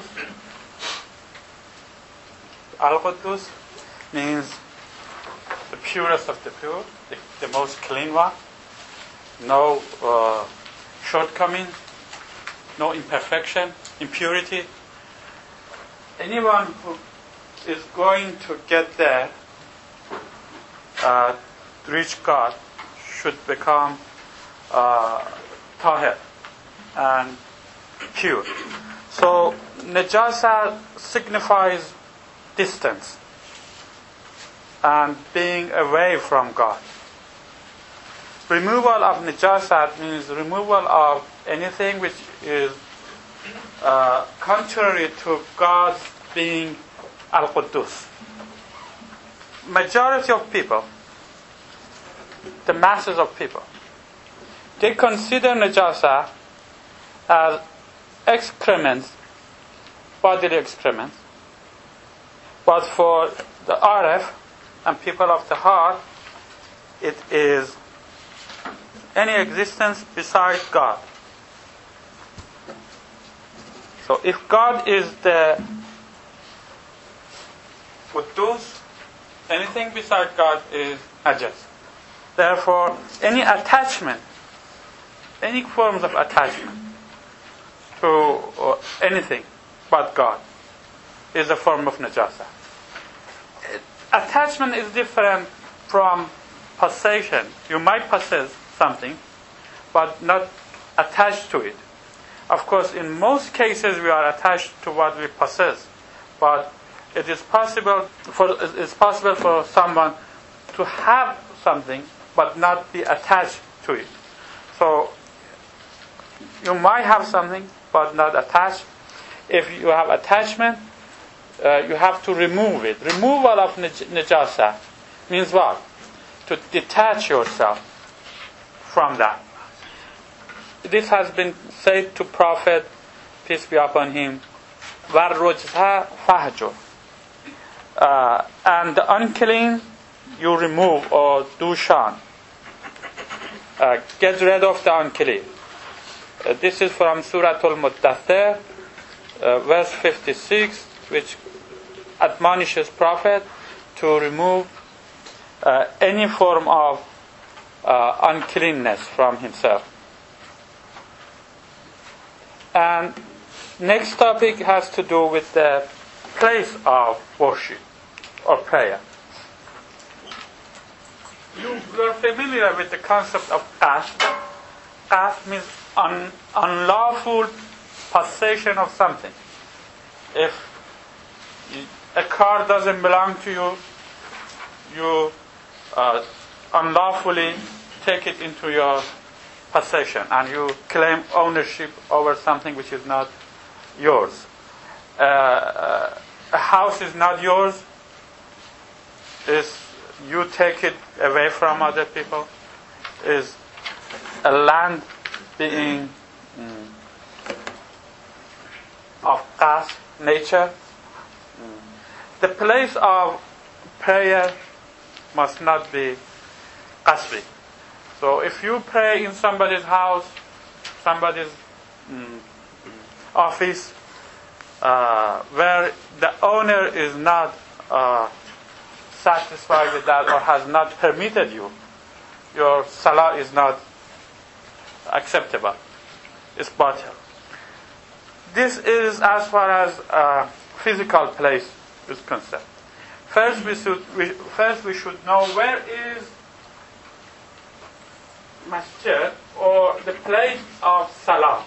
Al-Quddus means the purest of the pure, the, the most clean one. No uh, shortcoming, no imperfection, impurity. Anyone who is going to get there, uh, to reach God, should become uh, tahir and pure. So najasa signifies distance and being away from God. Removal of najasat means removal of anything which is uh, contrary to God's being Al-Quddus. Majority of people, the masses of people, they consider najasa as excrements, bodily excrements. But for the Arif and people of the heart, it is any existence besides God. So if God is the Quddus, anything besides God is najas. Therefore, any attachment, any forms of attachment to uh, anything but God is a form of najasa. Attachment is different from possession. You might possess something, but not attached to it. Of course, in most cases we are attached to what we possess, but it is possible for it's possible for someone to have something but not be attached to it. So you might have something but not attached. If you have attachment, uh, you have to remove it. Removal of najasa means what? To detach yourself from that. This has been said to Prophet, peace be upon him, وَالرُّجْزَ فَهْجُرْ, uh, and the unclean you remove or do shun. Uh, get rid of the unclean. Uh, this is from Surah Al-Muddathir, uh, verse fifty-six, which admonishes Prophet to remove uh, any form of uh, uncleanness from himself. And next topic has to do with the place of worship or prayer. You are familiar with the concept of qasd. Qasd means un, unlawful possession of something. If a car doesn't belong to you, you uh, unlawfully take it into your possession and you claim ownership over something which is not yours. Uh, uh, a house is not yours. Is you take it away from other people. Is a land being mm, of qasd nature. Mm. The place of prayer must not be qasri. So if you pray in somebody's house, somebody's mm, office, uh, where the owner is not uh, satisfied with that or has not permitted you, your salah is not acceptable. It's batil. This is as far as uh, physical place is concerned. First we should we, first we should know where is masjid or the place of salah.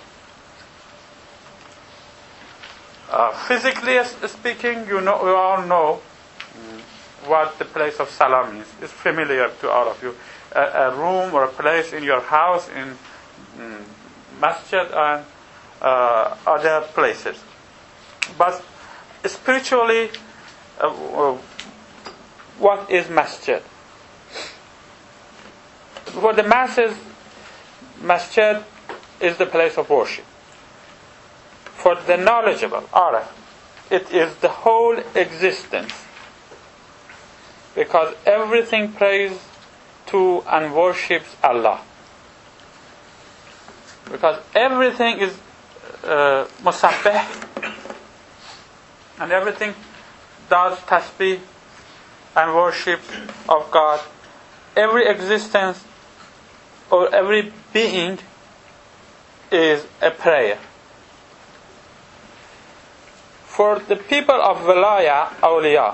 Uh, physically speaking, you know, you all know what the place of salah means. It's familiar to all of you. A, a room or a place in your house, in mm, masjid and uh, other places. But spiritually, uh, what is masjid? For the masses, masjid is the place of worship. For the knowledgeable, Araf, it is the whole existence. Because everything prays to and worships Allah. Because everything is uh, musabbih, and everything does tasbih and worship of God. Every existence or every being is a prayer. For the people of Walaya, Awliya,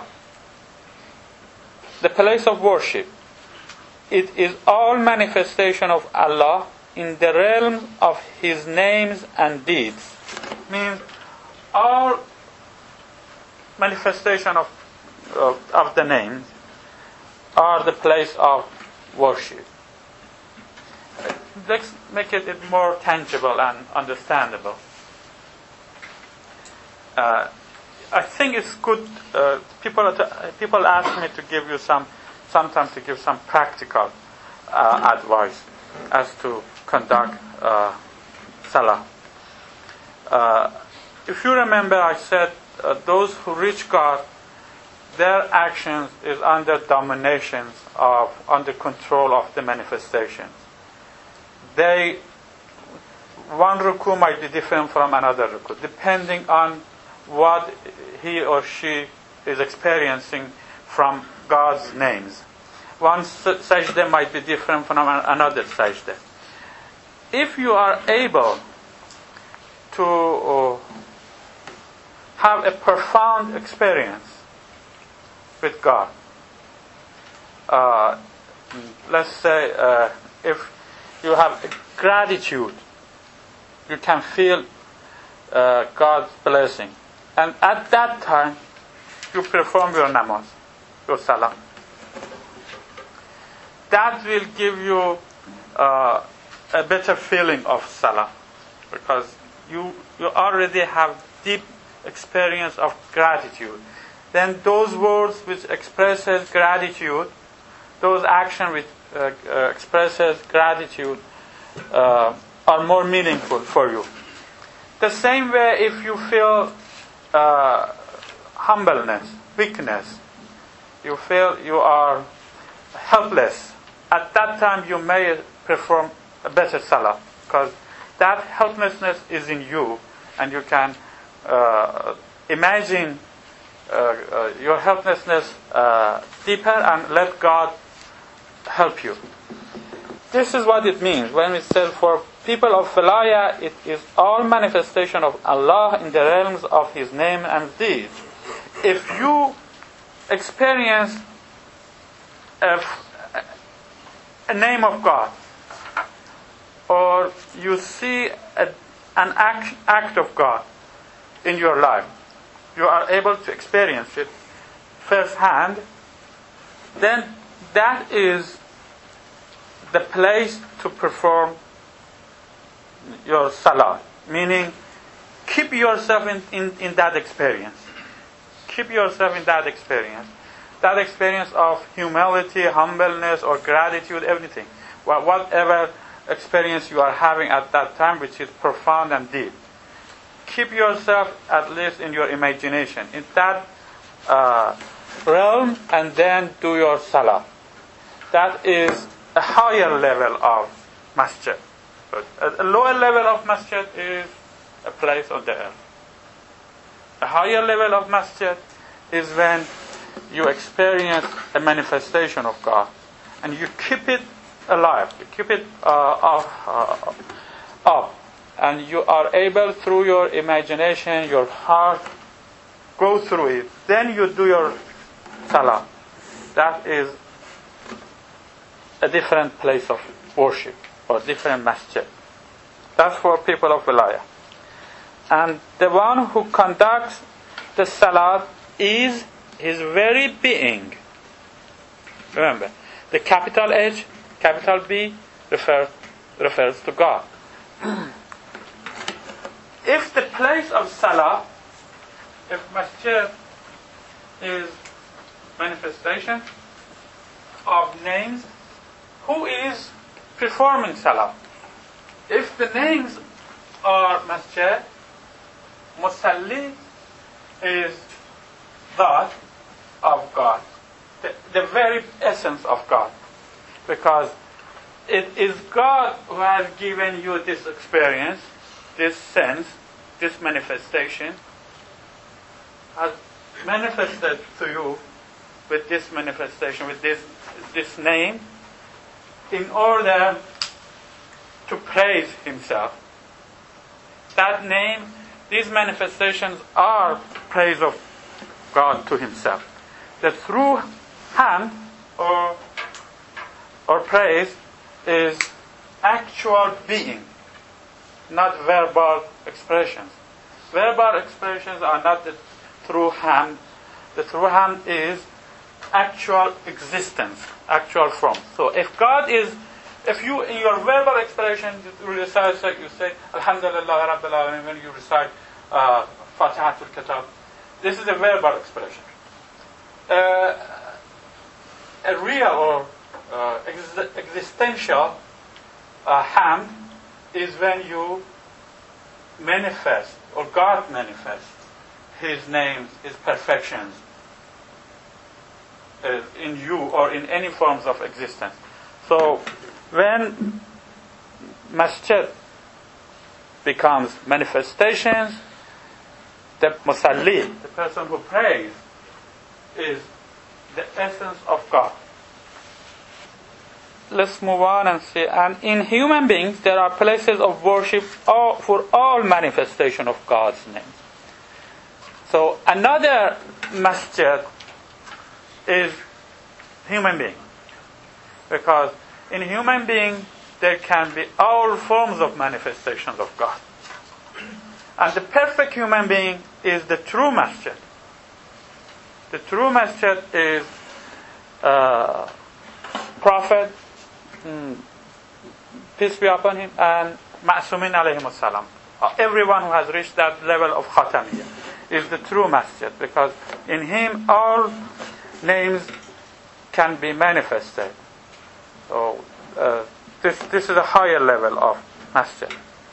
the place of worship, it is all manifestation of Allah in the realm of His names and deeds. Means all manifestation of, of, of the names are the place of worship. Let's make it more tangible and understandable. Uh, I think it's good. Uh, people people ask me to give you some, sometimes to give some practical uh, advice as to conduct uh, salah. Uh, if you remember, I said uh, those who reach God, their actions is under domination of, under control of the manifestations. they one ruku might be different from another ruku, depending on what he or she is experiencing from God's names. One sajda might be different from another sajda. If you are able to uh, have a profound experience with God, uh, let's say uh, if you have gratitude, you can feel uh, God's blessing, and at that time you perform your namaz, your salah. That will give you uh, a better feeling of salah, because you you already have deep experience of gratitude. Then those words which expresses gratitude, those actions which uh, uh, expresses gratitude, uh, are more meaningful for you. The same way, if you feel uh, humbleness, weakness, you feel you are helpless, at that time you may perform a better salah, because that helplessness is in you, and you can uh, imagine uh, uh, your helplessness uh, deeper and let God help you. This is what it means when we say for people of Wilaya, it is all manifestation of Allah in the realms of His name and deeds. If you experience a, a name of God, or you see a, an act, act of God in your life, you are able to experience it firsthand, then that is the place to perform your salah. Meaning, keep yourself in, in, in that experience. Keep yourself in that experience. That experience of humility, humbleness, or gratitude, everything. Well, whatever experience you are having at that time, which is profound and deep. Keep yourself at least in your imagination, in that uh, realm, and then do your salah. That is a higher level of masjid. But a lower level of masjid is a place on the earth. A higher level of masjid is when you experience a manifestation of God, and you keep it alive, you keep it uh, up, uh, up, and you are able through your imagination, your heart, go through it. Then you do your salah. That is a different place of worship, or different masjid. That's for people of Wilaya. And the one who conducts the salat is his very being. Remember, the capital H, capital B refers, refers to God. If the place of salah, if masjid is manifestation of names, who is performing salah? If the names are masjid, musalli is that of God, the, the very essence of God, because it is God who has given you this experience, this sense, this manifestation, has manifested to you with this manifestation, with this this name, in order to praise Himself. That name, these manifestations are praise of God to Himself. The true hand or or praise is actual being, not verbal expressions. Verbal expressions are not the true hand. The true hand is actual existence, actual form. So if God is, if you in your verbal expression you recite, you say Alhamdulillah Rabbil Alamin when you recite uh, Fatihatul Kitab, this is a verbal expression. Uh, a real or uh, ex- existential uh, hand is when you manifest, or God manifests His names, His perfections uh, in you or in any forms of existence. So when masjid becomes manifestations, the musalli, the person who prays, is the essence of God. Let's move on and see. And in human beings, there are places of worship all, for all manifestation of God's name. So another masjid is human being, because in human being there can be all forms of manifestations of God. And the perfect human being is the true masjid. The true masjid is uh, Prophet, mm, peace be upon him, and Ma'sumin alayhim salam. Everyone who has reached that level of Khatamiyya is the true masjid, because in him all names can be manifested. So uh, this this is a higher level of masjid.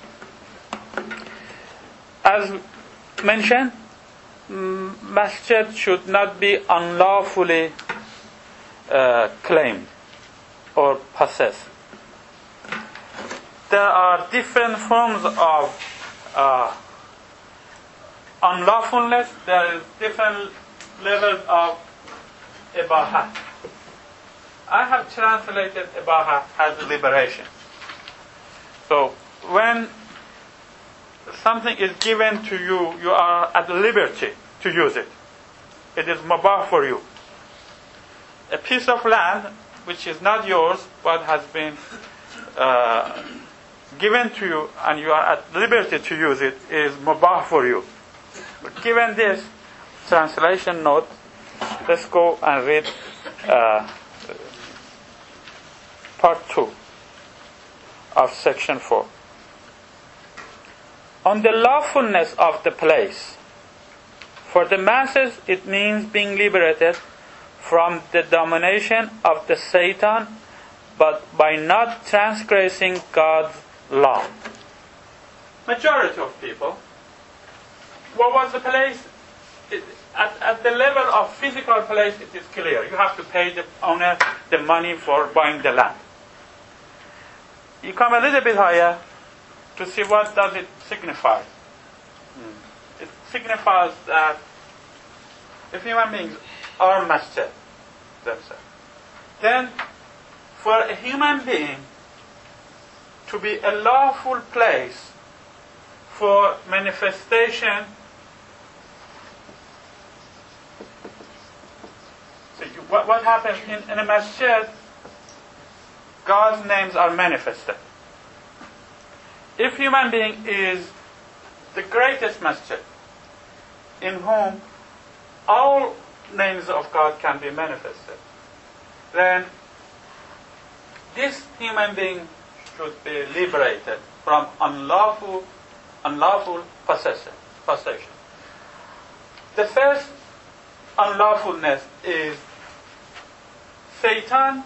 As mentioned, masjid should not be unlawfully uh, claimed or possessed. There are different forms of uh, unlawfulness. There is different levels of ibaha. I have translated ibaha as liberation. So when something is given to you, you are at liberty to use it. It is mubah for you. A piece of land which is not yours but has been uh, given to you and you are at liberty to use it is mubah for you. But given this translation note, let's go and read uh, part two of section four. On the lawfulness of the place. For the masses, it means being liberated from the domination of the Satan, but by not transgressing God's law. Majority of people, what was the place? It, at, at the level of physical place, it is clear. You have to pay the owner the money for buying the land. You come a little bit higher to see what does it signify. Mm. It signifies that if human beings are masjid themselves, then for a human being to be a lawful place for manifestation, so you, what, what happens in, in a masjid? God's names are manifested. If human being is the greatest masjid, in whom all names of God can be manifested, then this human being should be liberated from unlawful, unlawful possession. possession. The first unlawfulness is Satan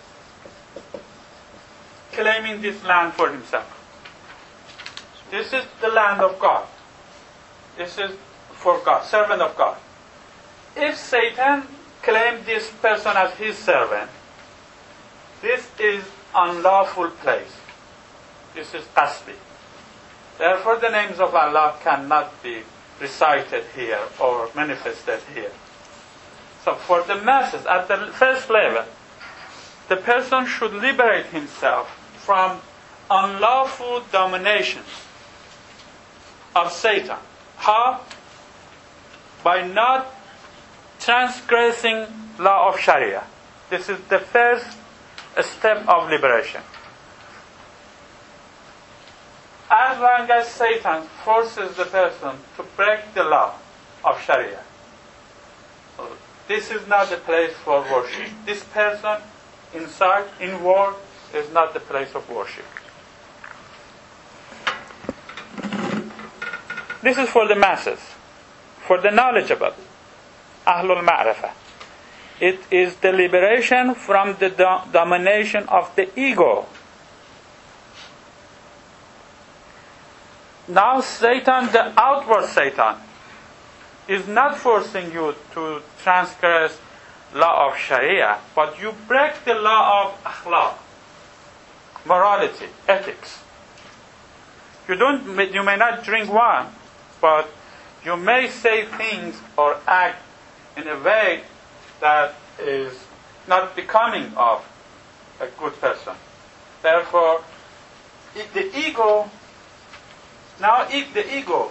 claiming this land for himself. This is the land of God. This is for God, servant of God. If Satan claimed this person as his servant, this is unlawful place. This is qasbi. Therefore the names of Allah cannot be recited here or manifested here. So for the masses, at the first level, the person should liberate himself from unlawful domination of Satan. How? By not transgressing law of Sharia. This is the first step of liberation. As long as Satan forces the person to break the law of Sharia, this is not the place for worship. This person inside, inward, is not the place of worship. This is for the masses, for the knowledgeable, Ahlul Ma'rifah. It is the liberation from the do- domination of the ego. Now Satan, the outward Satan, is not forcing you to transgress law of Sharia, but you break the law of akhlaq, morality, ethics. You don't. You may not drink wine, but you may say things or act in a way that is not becoming of a good person. Therefore, the ego, now the ego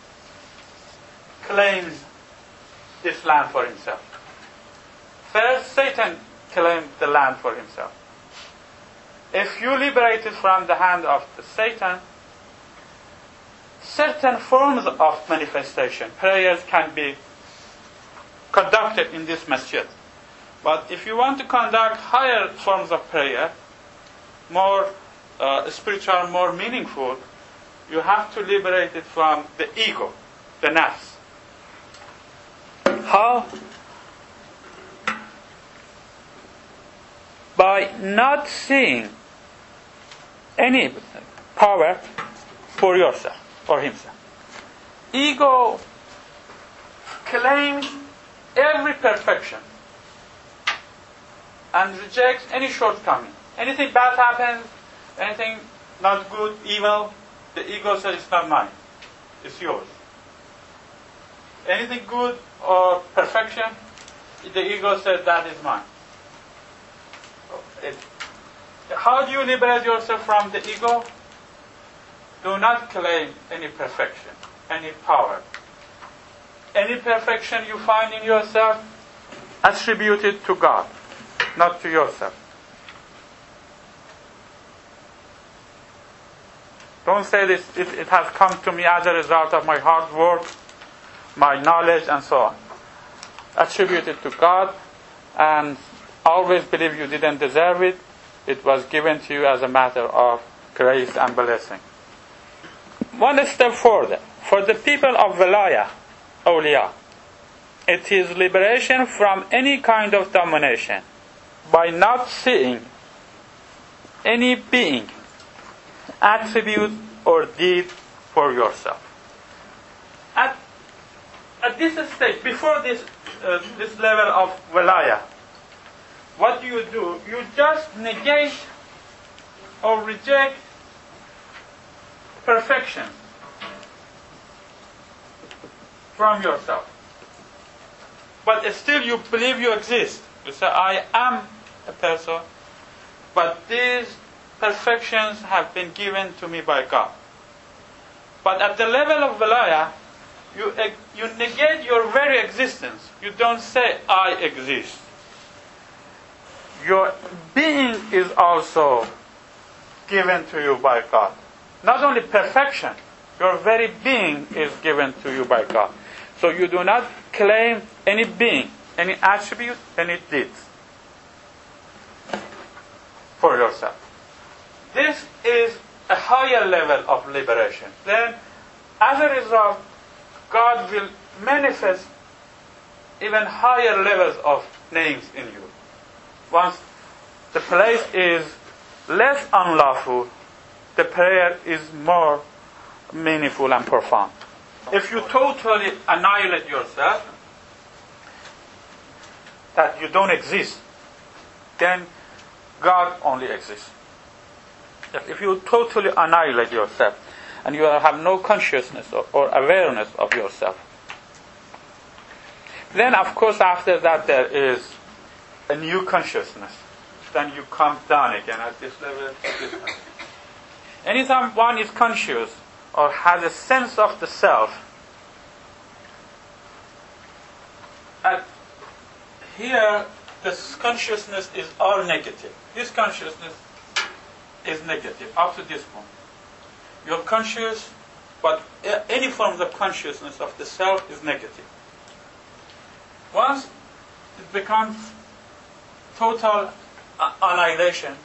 claims this land for himself. First, Satan claimed the land for himself. If you liberate it from the hand of the Satan, certain forms of manifestation, prayers can be conducted in this masjid. But if you want to conduct higher forms of prayer, more uh, spiritual, more meaningful, you have to liberate it from the ego, the nafs. How? By not seeing any power for yourself or himself. Ego claims every perfection and rejects any shortcoming. Anything bad happens, anything not good, evil, the ego says it's not mine, it's yours. Anything good or perfection, the ego says that is mine. It, how do you liberate yourself from the ego? Do not claim any perfection, any power. Any perfection you find in yourself, attribute it to God, not to yourself. Don't say this, it, it has come to me as a result of my hard work, my knowledge, and so on. Attribute it to God, and always believe you didn't deserve it. It was given to you as a matter of grace and blessing. One step further. For the people of Wilaya, awliya, it is liberation from any kind of domination by not seeing any being, attribute, or deed for yourself. At, at this stage, before this, uh, this level of Wilaya, what do you do? You just negate or reject perfection from yourself. But still you believe you exist. You say, I am a person, but these perfections have been given to me by God. But at the level of Wilaya, you, you negate your very existence. You don't say, I exist. Your being is also given to you by God. Not only perfection, your very being is given to you by God. So you do not claim any being, any attribute, any deeds for yourself. This is a higher level of liberation. Then, as a result, God will manifest even higher levels of names in you. Once the place is less unlawful, the prayer is more meaningful and profound. If you totally annihilate yourself, that you don't exist, then God only exists. If you totally annihilate yourself and you have no consciousness or, or awareness of yourself, then of course after that there is a new consciousness. Then you come down again at this level. This level. Anytime one is conscious or has a sense of the self, at here this consciousness is all negative. This consciousness is negative up to this point. You're conscious, but any form of consciousness of the self is negative. Once it becomes total annihilation,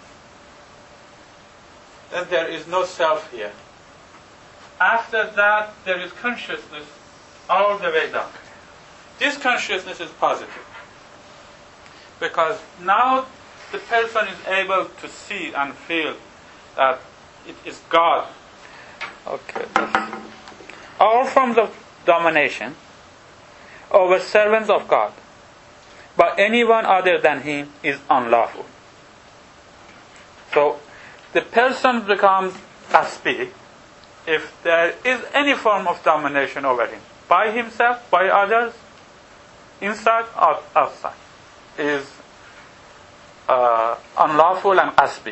then there is no self here. After that, there is consciousness all the way down. This consciousness is positive, because now the person is able to see and feel that it is God. Okay. All forms of domination over servants of God by anyone other than Him is unlawful. So the person becomes tasbih, if there is any form of domination over him, by himself, by others, inside or outside, is uh, unlawful and qasbi.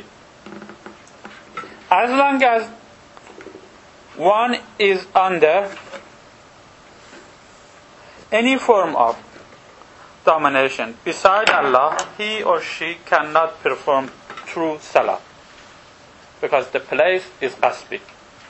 As long as one is under any form of domination beside Allah, he or she cannot perform true salah, because the place is qasbi.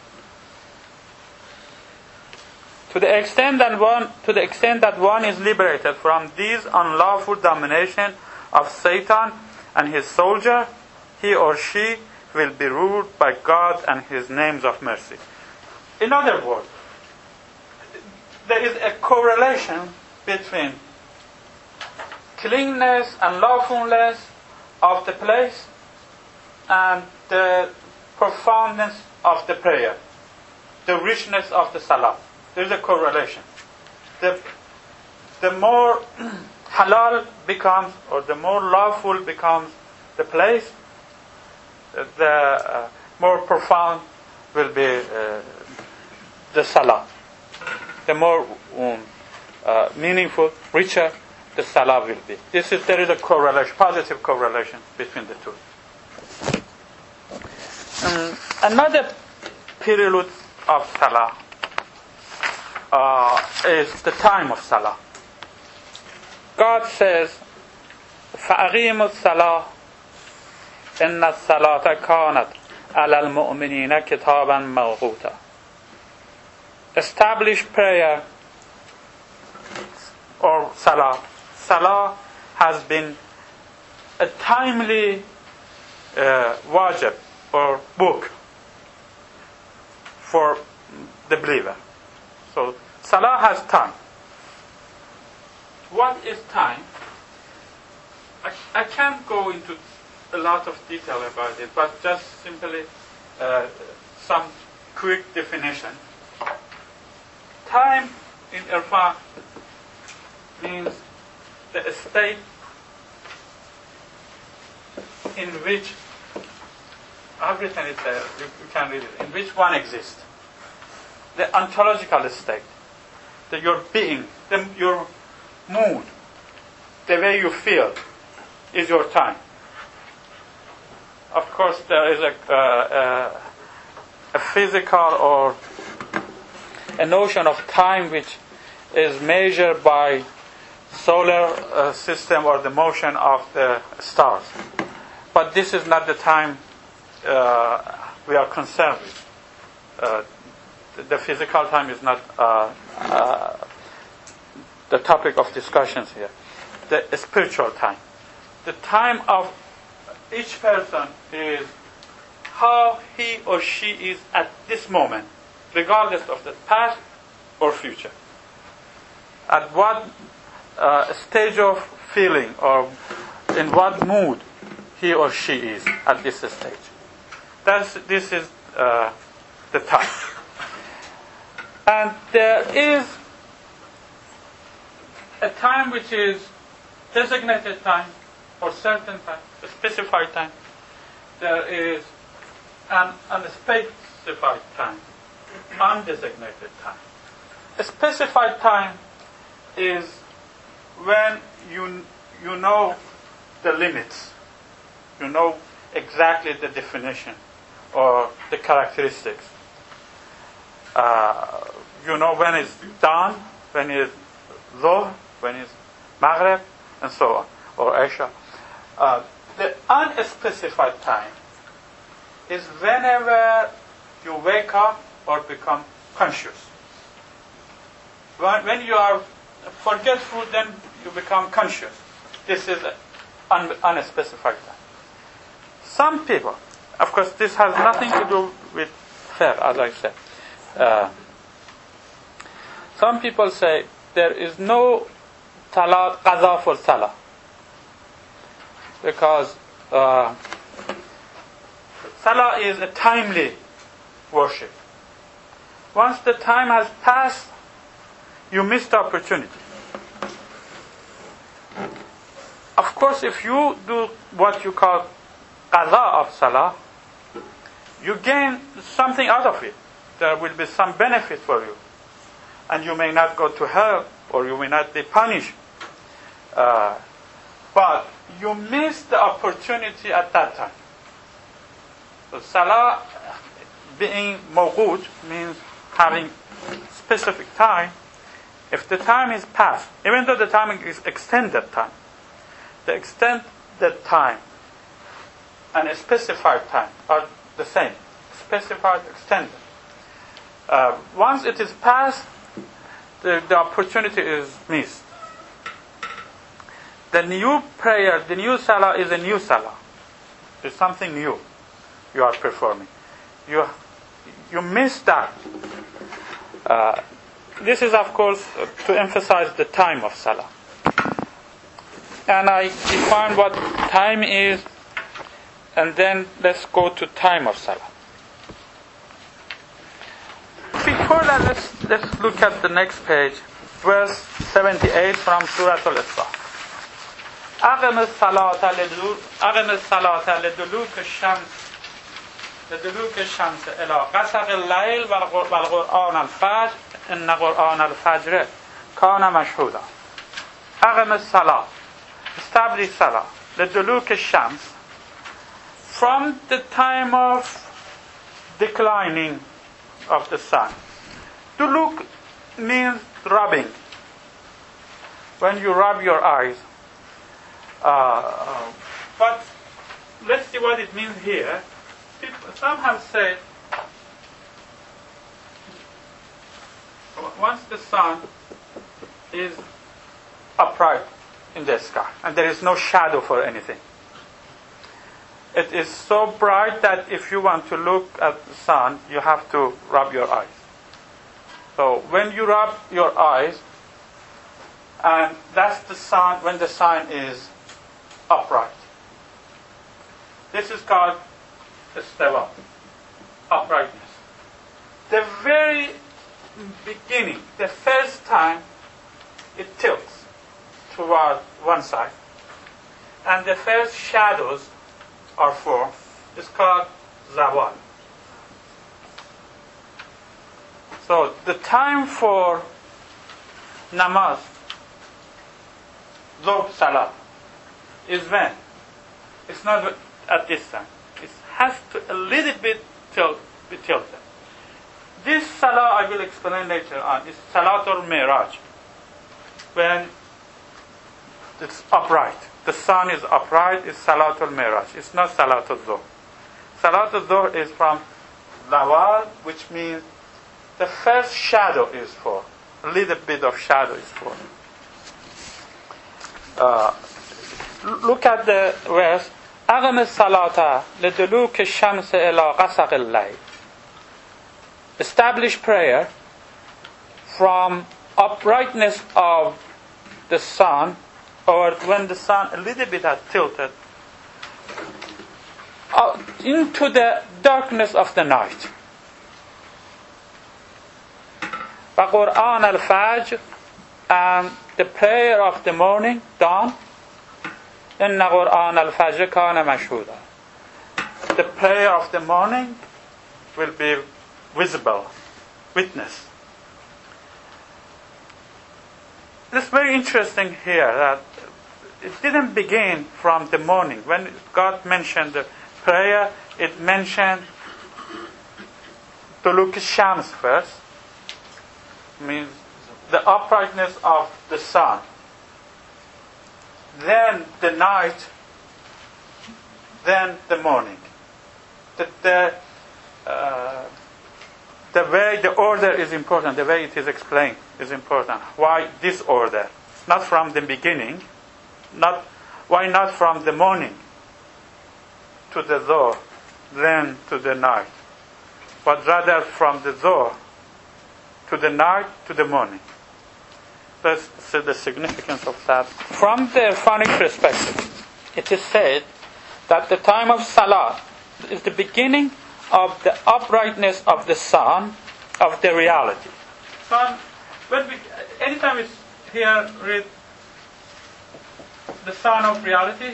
To the extent that one, to the extent that one is liberated from these unlawful domination of Satan and his soldier, he or she will be ruled by God and His names of mercy. In other words, there is a correlation between cleanness and lawfulness of the place and the profoundness of the prayer, the richness of the salah. There is a correlation. The, the more halal becomes, or the more lawful becomes the place, the uh, more profound will be uh, the salah. The more um, uh, meaningful, richer the salah will be. This is there is a correlation, positive correlation between the two. Um, another prelude of salah uh, is the time of salah. God says, فَأَقِيمُوا الصَّلَاةَ إِنَّ الصَّلَاةَ كَانَتْ عَلَى الْمُؤْمِنِينَ كِتَابًا مَوْقُوتًا. Establish prayer or salah. Salah has been a timely uh, wajib or book for the believer. So salah has time. What is time? I, I can't go into a lot of detail about it, but just simply uh, some quick definition. Time in Irfan means the state in which everything is there, you, you can read it, in which one exists. The ontological state, the, your being, the, your mood, the way you feel is your time. Of course, there is a, uh, uh, a physical or a notion of time which is measured by solar uh, system or the motion of the stars. But this is not the time uh, we are concerned with. Uh, the, the physical time is not uh, uh, the topic of discussions here. The spiritual time. The time of each person is how he or she is at this moment, regardless of the past or future. At what uh, stage of feeling or in what mood he or she is at this stage. That's, this is uh, the time. And there is a time which is designated time or certain time, a specified time. There is an unspecified time, undesignated time. A specified time is when you you know the limits, you know exactly the definition or the characteristics. Uh, you know when it's dawn, when it's Dhuhr, when it's Maghrib, and so on, or Isha. Uh, the unspecified time is whenever you wake up or become conscious. When, when you are forgetful, then you become conscious. This is un, unspecified time. Some people, of course, this has nothing to do with fair, as I said. Uh, some people say there is no salah, qaza for salah, because uh, salah is a timely worship. Once the time has passed, you miss the opportunity. Of course, if you do what you call qaza of salah, you gain something out of it. there will be some benefit for you. And you may not go to hell, or you may not be punished. Uh, but you miss the opportunity at that time. So salah being mawqut means having specific time. If the time is past, even though the time is extended time, the extended time and a specified time are the same. Specified, extended. Uh, once it is past, the, the opportunity is missed. The new prayer, the new salah is a new salah. It's something new you are performing. You you miss that. Uh, this is, of course, uh, to emphasize the time of salah. And I define what time is, and then let's go to time of salah. Before that, let's, let's look at the next page, verse seventy-eight from Surah Al-Isra. أقم الصلاة لدلوك أقم الصلاة لدلوك الشمس لدلوك الشمس إلى غسق الليل والقرآن الفجر إن قرآن الفجر كان مشهودا. أقم الصلاة, establish salah لدلوك الشمس, from the time of declining of the sun. Duluk means rubbing. When you rub your eyes. Uh, but let's see what it means here. People, some have said once the sun is upright in the sky and there is no shadow for anything, it is so bright that if you want to look at the sun, you have to rub your eyes. So when you rub your eyes, and that's the sun, when the sun is upright. This is called istawa, uprightness. The very beginning, the first time, it tilts toward one side, and the first shadows are formed. It's called zawal. So the time for namaz, Dhuhr salah, is when? It's not at this time. It has to a little bit tilt, be tilted. This salah I will explain later on. It's Salatul Miraj. When it's upright. The sun is upright, it's Salatul Miraj. It's not Salatul Dhuhr. Salatul Dhuhr is from Zawal, which means the first shadow is for. A little bit of shadow is for. Uh, Look at the verse. أقم الصلاة لدلوك الشمس إلى غسق الليل. Establish prayer from uprightness of the sun, or when the sun a little bit had tilted, uh, into the darkness of the night. وقرآن الفجر, and the prayer of the morning, dawn. إن قرآن الفجر كان مشهودا. The prayer of the morning will be visible, witness. It's very interesting here that it didn't begin from the morning. When God mentioned the prayer, it mentioned Tuluk Shams first, means the uprightness of the sun. Then the night, then the morning. The, the, uh, the way the order is important, the way it is explained is important. Why this order? Not from the beginning, not why not from the morning to the Dhuhr, then to the night, but rather from the Dhuhr to the night to the morning. Let's see the significance of that. From the Islamic perspective, it is said that the time of Salah is the beginning of the uprightness of the sun, of the reality. Sun, when we, anytime we here read the sun of reality,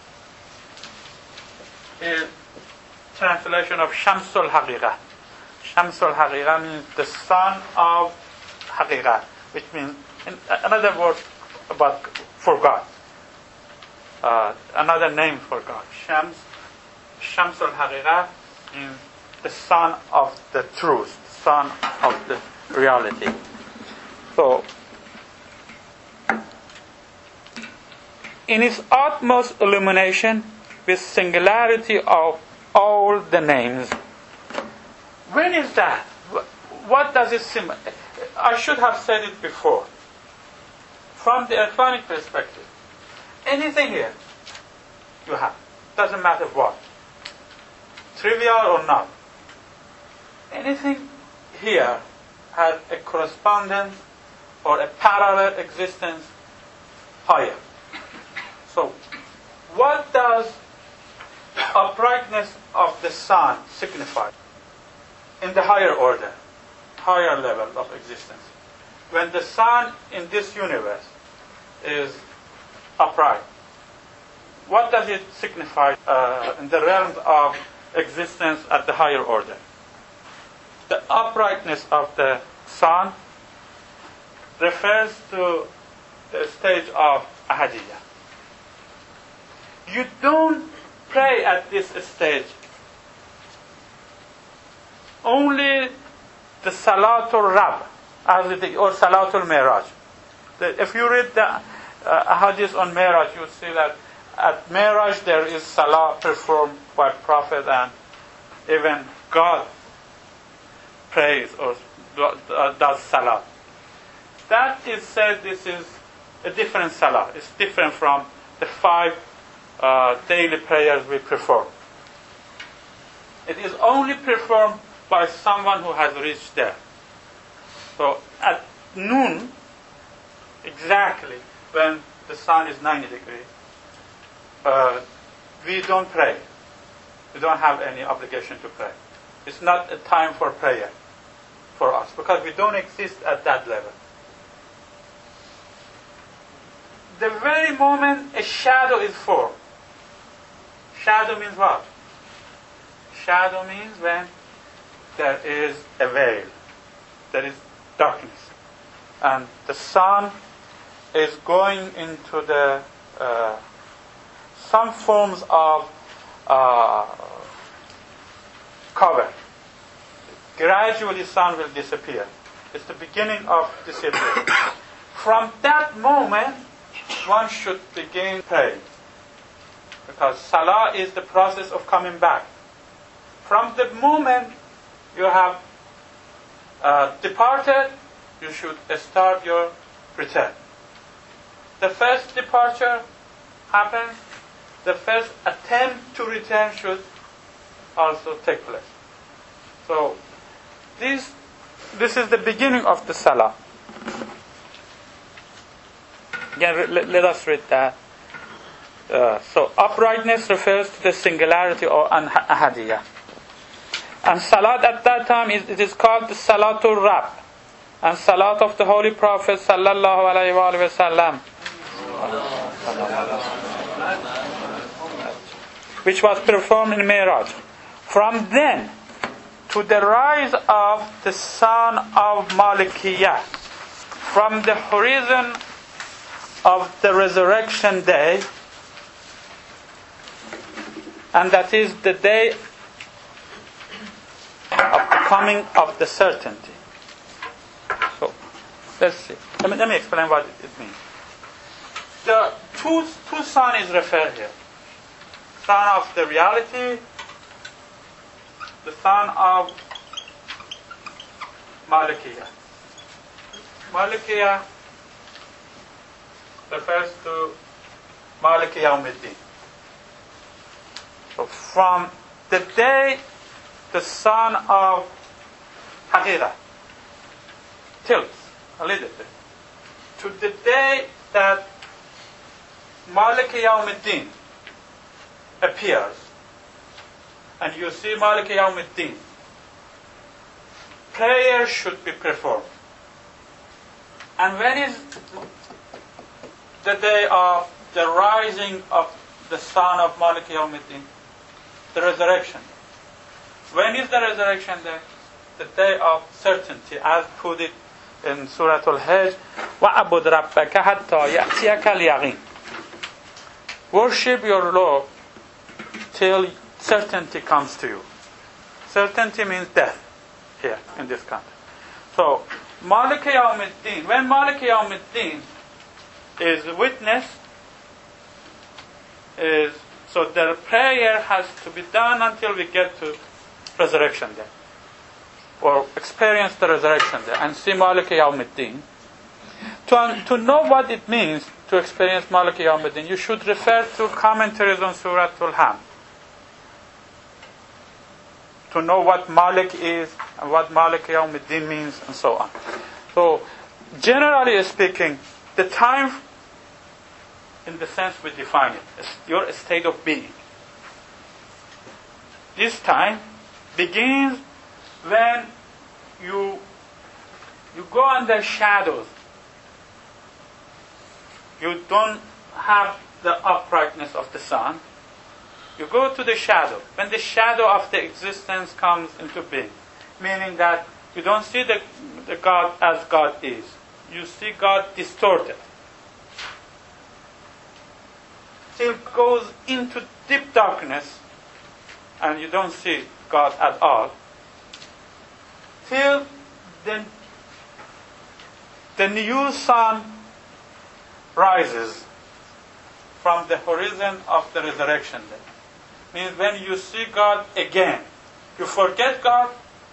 is translation of Shamsul Haqiqah. Shams al-Haqiqah means the sun of Haqiqah, which means, in another word about for God. Uh, another name for God. Shams, Shams al-Haqiqah means the sun of the truth, the sun of the reality. So, in its utmost illumination, with singularity of all the names. When is that? What does it seem? I should have said it before. From the electronic perspective, anything here you have, doesn't matter what, trivial or not, anything here has a correspondence or a parallel existence higher. So, what does uprightness of the sun signify in the higher order, higher level of existence? When the sun in this universe is upright, what does it signify uh, in the realms of existence at the higher order? The uprightness of the sun refers to the stage of ahadiyya. You don't pray at this stage. Only the Salatul Rab, as it is, or Salatul Miraj. If you read the uh, hadith on Miraj, you see that at Miraj there is Salah performed by Prophet, and even God prays or does Salah. That is said this is a different Salah. It's different from the five Uh, daily prayers we perform. It is only performed by someone who has reached there. So at noon, exactly when the sun is ninety degrees, uh, we don't pray. We don't have any obligation to pray. It's not a time for prayer for us because we don't exist at that level. The very moment a shadow is formed, shadow means what? Shadow means when there is a veil, there is darkness, and the sun is going into the uh, some forms of uh, cover. Gradually, sun will disappear. It's the beginning of disappearance. From that moment, one should begin praying. Because Salah is the process of coming back. From the moment you have uh, departed, you should start your return. The first departure happens, the first attempt to return should also take place. So, this, this is the beginning of the Salah. Again, let, let us read that. Uh, so uprightness refers to the singularity or ahadiyya. And salat at that time is, it is called the Salatul Rab, and salat of the Holy Prophet sallallahu alaihi wasallam, which was performed in Miraj. From then to the rise of the sun of Malikiyah, from the horizon of the resurrection day, and that is the day of the coming of the certainty. So, let's see. Let me, let me explain what it means. The two, two sun is referred here. Sun of the reality, the sun of Malikiyah. Malikiyah refers to Maliki Yawmiddin. So from the day the sun of Haqiqah tilts a little bit to the day that Maliki Yawmiddin appears, and you see Maliki Yawmiddin, prayer should be performed. And when is the day of the rising of the sun of Maliki Yawmiddin? The resurrection. When is the resurrection day? the day of certainty, as put it in Surah Al-Hajj, وَعَبُدْ رَبَّكَ حَتَّى يَأْتِيَكَ الْيَقِينُ. Worship your Lord till certainty comes to you. Certainty means death here in this context. So, Malik Yawmiddin, when Malik Yawmiddin is witnessed, is so the prayer has to be done until we get to resurrection day, or experience the resurrection day and see Malik Yawmiddin. To, to know what it means to experience Malik Yawmiddin, you should refer to commentaries on Surah Al-Hamd to know what Malik is and what Malik Yawmiddin means and so on. So, generally speaking, the time, in the sense we define it, is your state of being. This time begins when you you go under shadows. You don't have the uprightness of the sun. You go to the shadow. When the shadow of the existence comes into being, meaning that you don't see the, the God as God is. You see God distorted. Till it goes into deep darkness and you don't see God at all. Till the, the new sun rises from the horizon of the resurrection day. Means when you see God again, you forget God.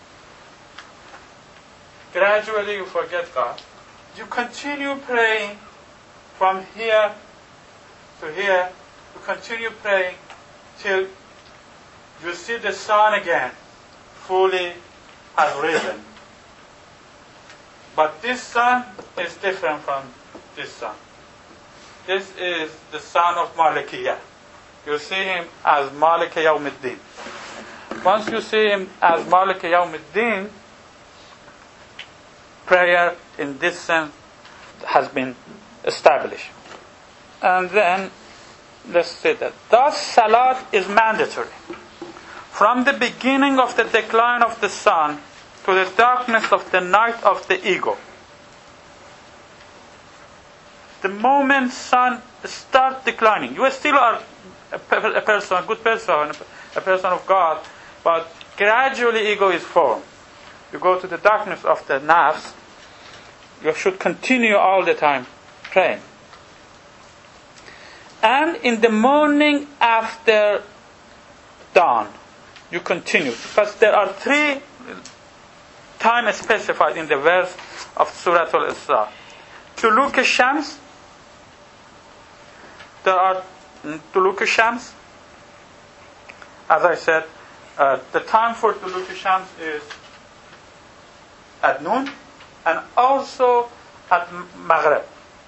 Gradually you forget God. You continue praying from here to here. You continue praying till you see the sun again fully has risen. But this sun is different from this sun. This is the son of Malikiyah. You see him as Malik Yawmiddin. Once you see him as Malik Yawmiddin, prayer in this sense has been established. And then, let's say that. Thus, Salat is mandatory. From the beginning of the decline of the sun to the darkness of the night of the ego. The moment sun starts declining, you still are a person, a good person, a person of God, but gradually ego is formed. You go to the darkness of the nafs, you should continue all the time praying. And in the morning after dawn, you continue. Because there are three times specified in the verse of Surah Al-Isra. Tuluk al-Shams, there are Tuluk al-Shams. As I said, uh, the time for Tuluk al-Shams is at noon and also at Maghrib.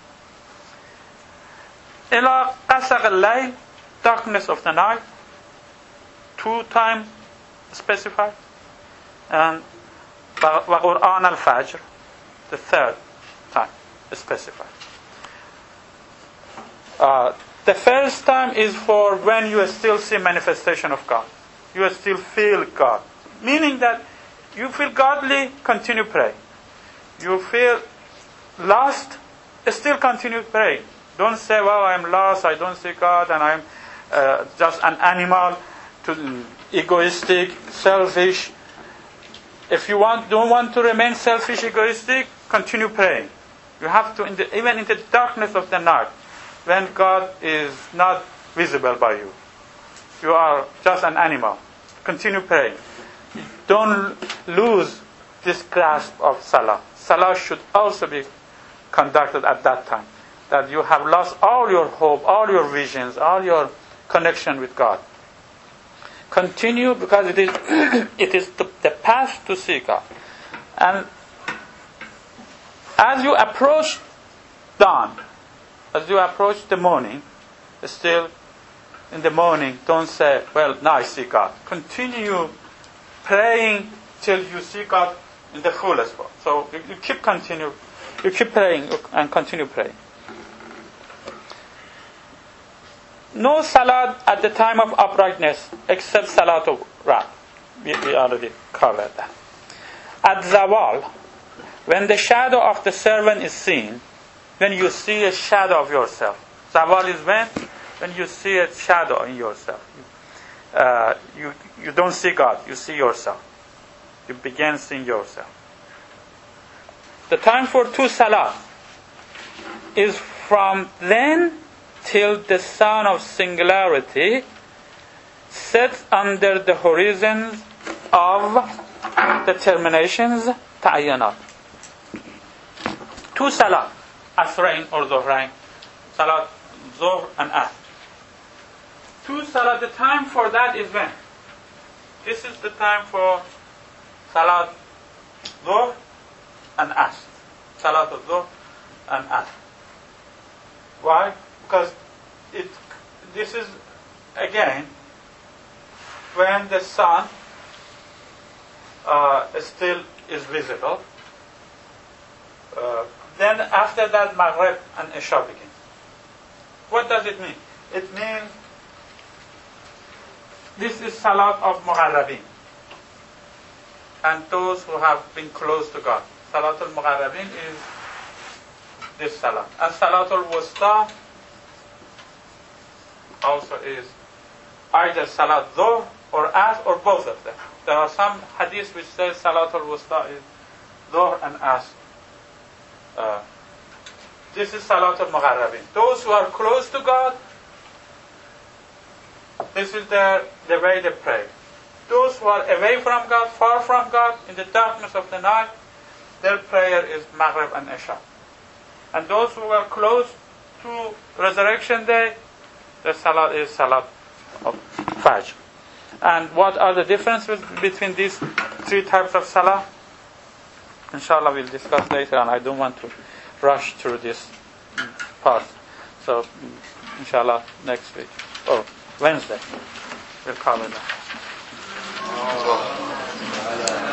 Ila Qasaq al-Layl, darkness of the night, two times specified. And Wa Qur'an al-Fajr, the third time specified. Uh, the first time is for when you still see manifestation of God. You still feel God. Meaning that you feel godly, continue praying. You feel lost, still continue praying. Don't say, well, I'm lost, I don't see God, and I'm uh, just an animal, to, egoistic, selfish. If you want, don't want to remain selfish, egoistic, continue praying. You have to, in the, even in the darkness of the night, when God is not visible by you, you are just an animal. Continue praying. Don't lose this grasp of Salah. Salah should also be conducted at that time. That you have lost all your hope, all your visions, all your connection with God. Continue, because it is it is the, the path to see God. And as you approach dawn, as you approach the morning, still in the morning, don't say, well, now I see God. Continue praying till you see God in the fullest form. So you, you keep continue, you keep praying and continue praying. No salat at the time of uprightness except salat of wrath. We, we already covered that. At zawal, when the shadow of the servant is seen, when you see a shadow of yourself. Zawal is when? When you see a shadow in yourself. Uh, you, you don't see God, you see yourself. You begin seeing yourself. The time for two salah is from then till the sun of singularity sets under the horizons of the terminations, ta'ayyanat. Two salah, asrain or zuhrain, salat zuhr and asr. Two salah, the time for that is when? This is the time for salat zuhr and asr. Salat zuhr and asr. Why? Because it. This is again when the sun uh, still is visible. Uh, then after that, Maghrib and Isha begin. What does it mean? It means this is Salat of Muqarrabin, and those who have been close to God. Salat al-Muqarrabin is this Salat. And Salat al-Wusta also is either Salat Dhuhr or Asr or both of them. There are some hadiths which say Salat al-Wusta is Dhuhr and Asr. Uh, this is Salat al-Muqarrabin. Those who are close to God, this is their, the way they pray. Those who are away from God, far from God, in the darkness of the night, their prayer is Maghrib and Isha. And those who are close to Resurrection Day, the Salat is Salat of Fajr. And what are the differences between these three types of Salah? Inshallah, we'll discuss later, and I don't want to rush through this part. So, inshallah, next week, or Wednesday, we'll cover that.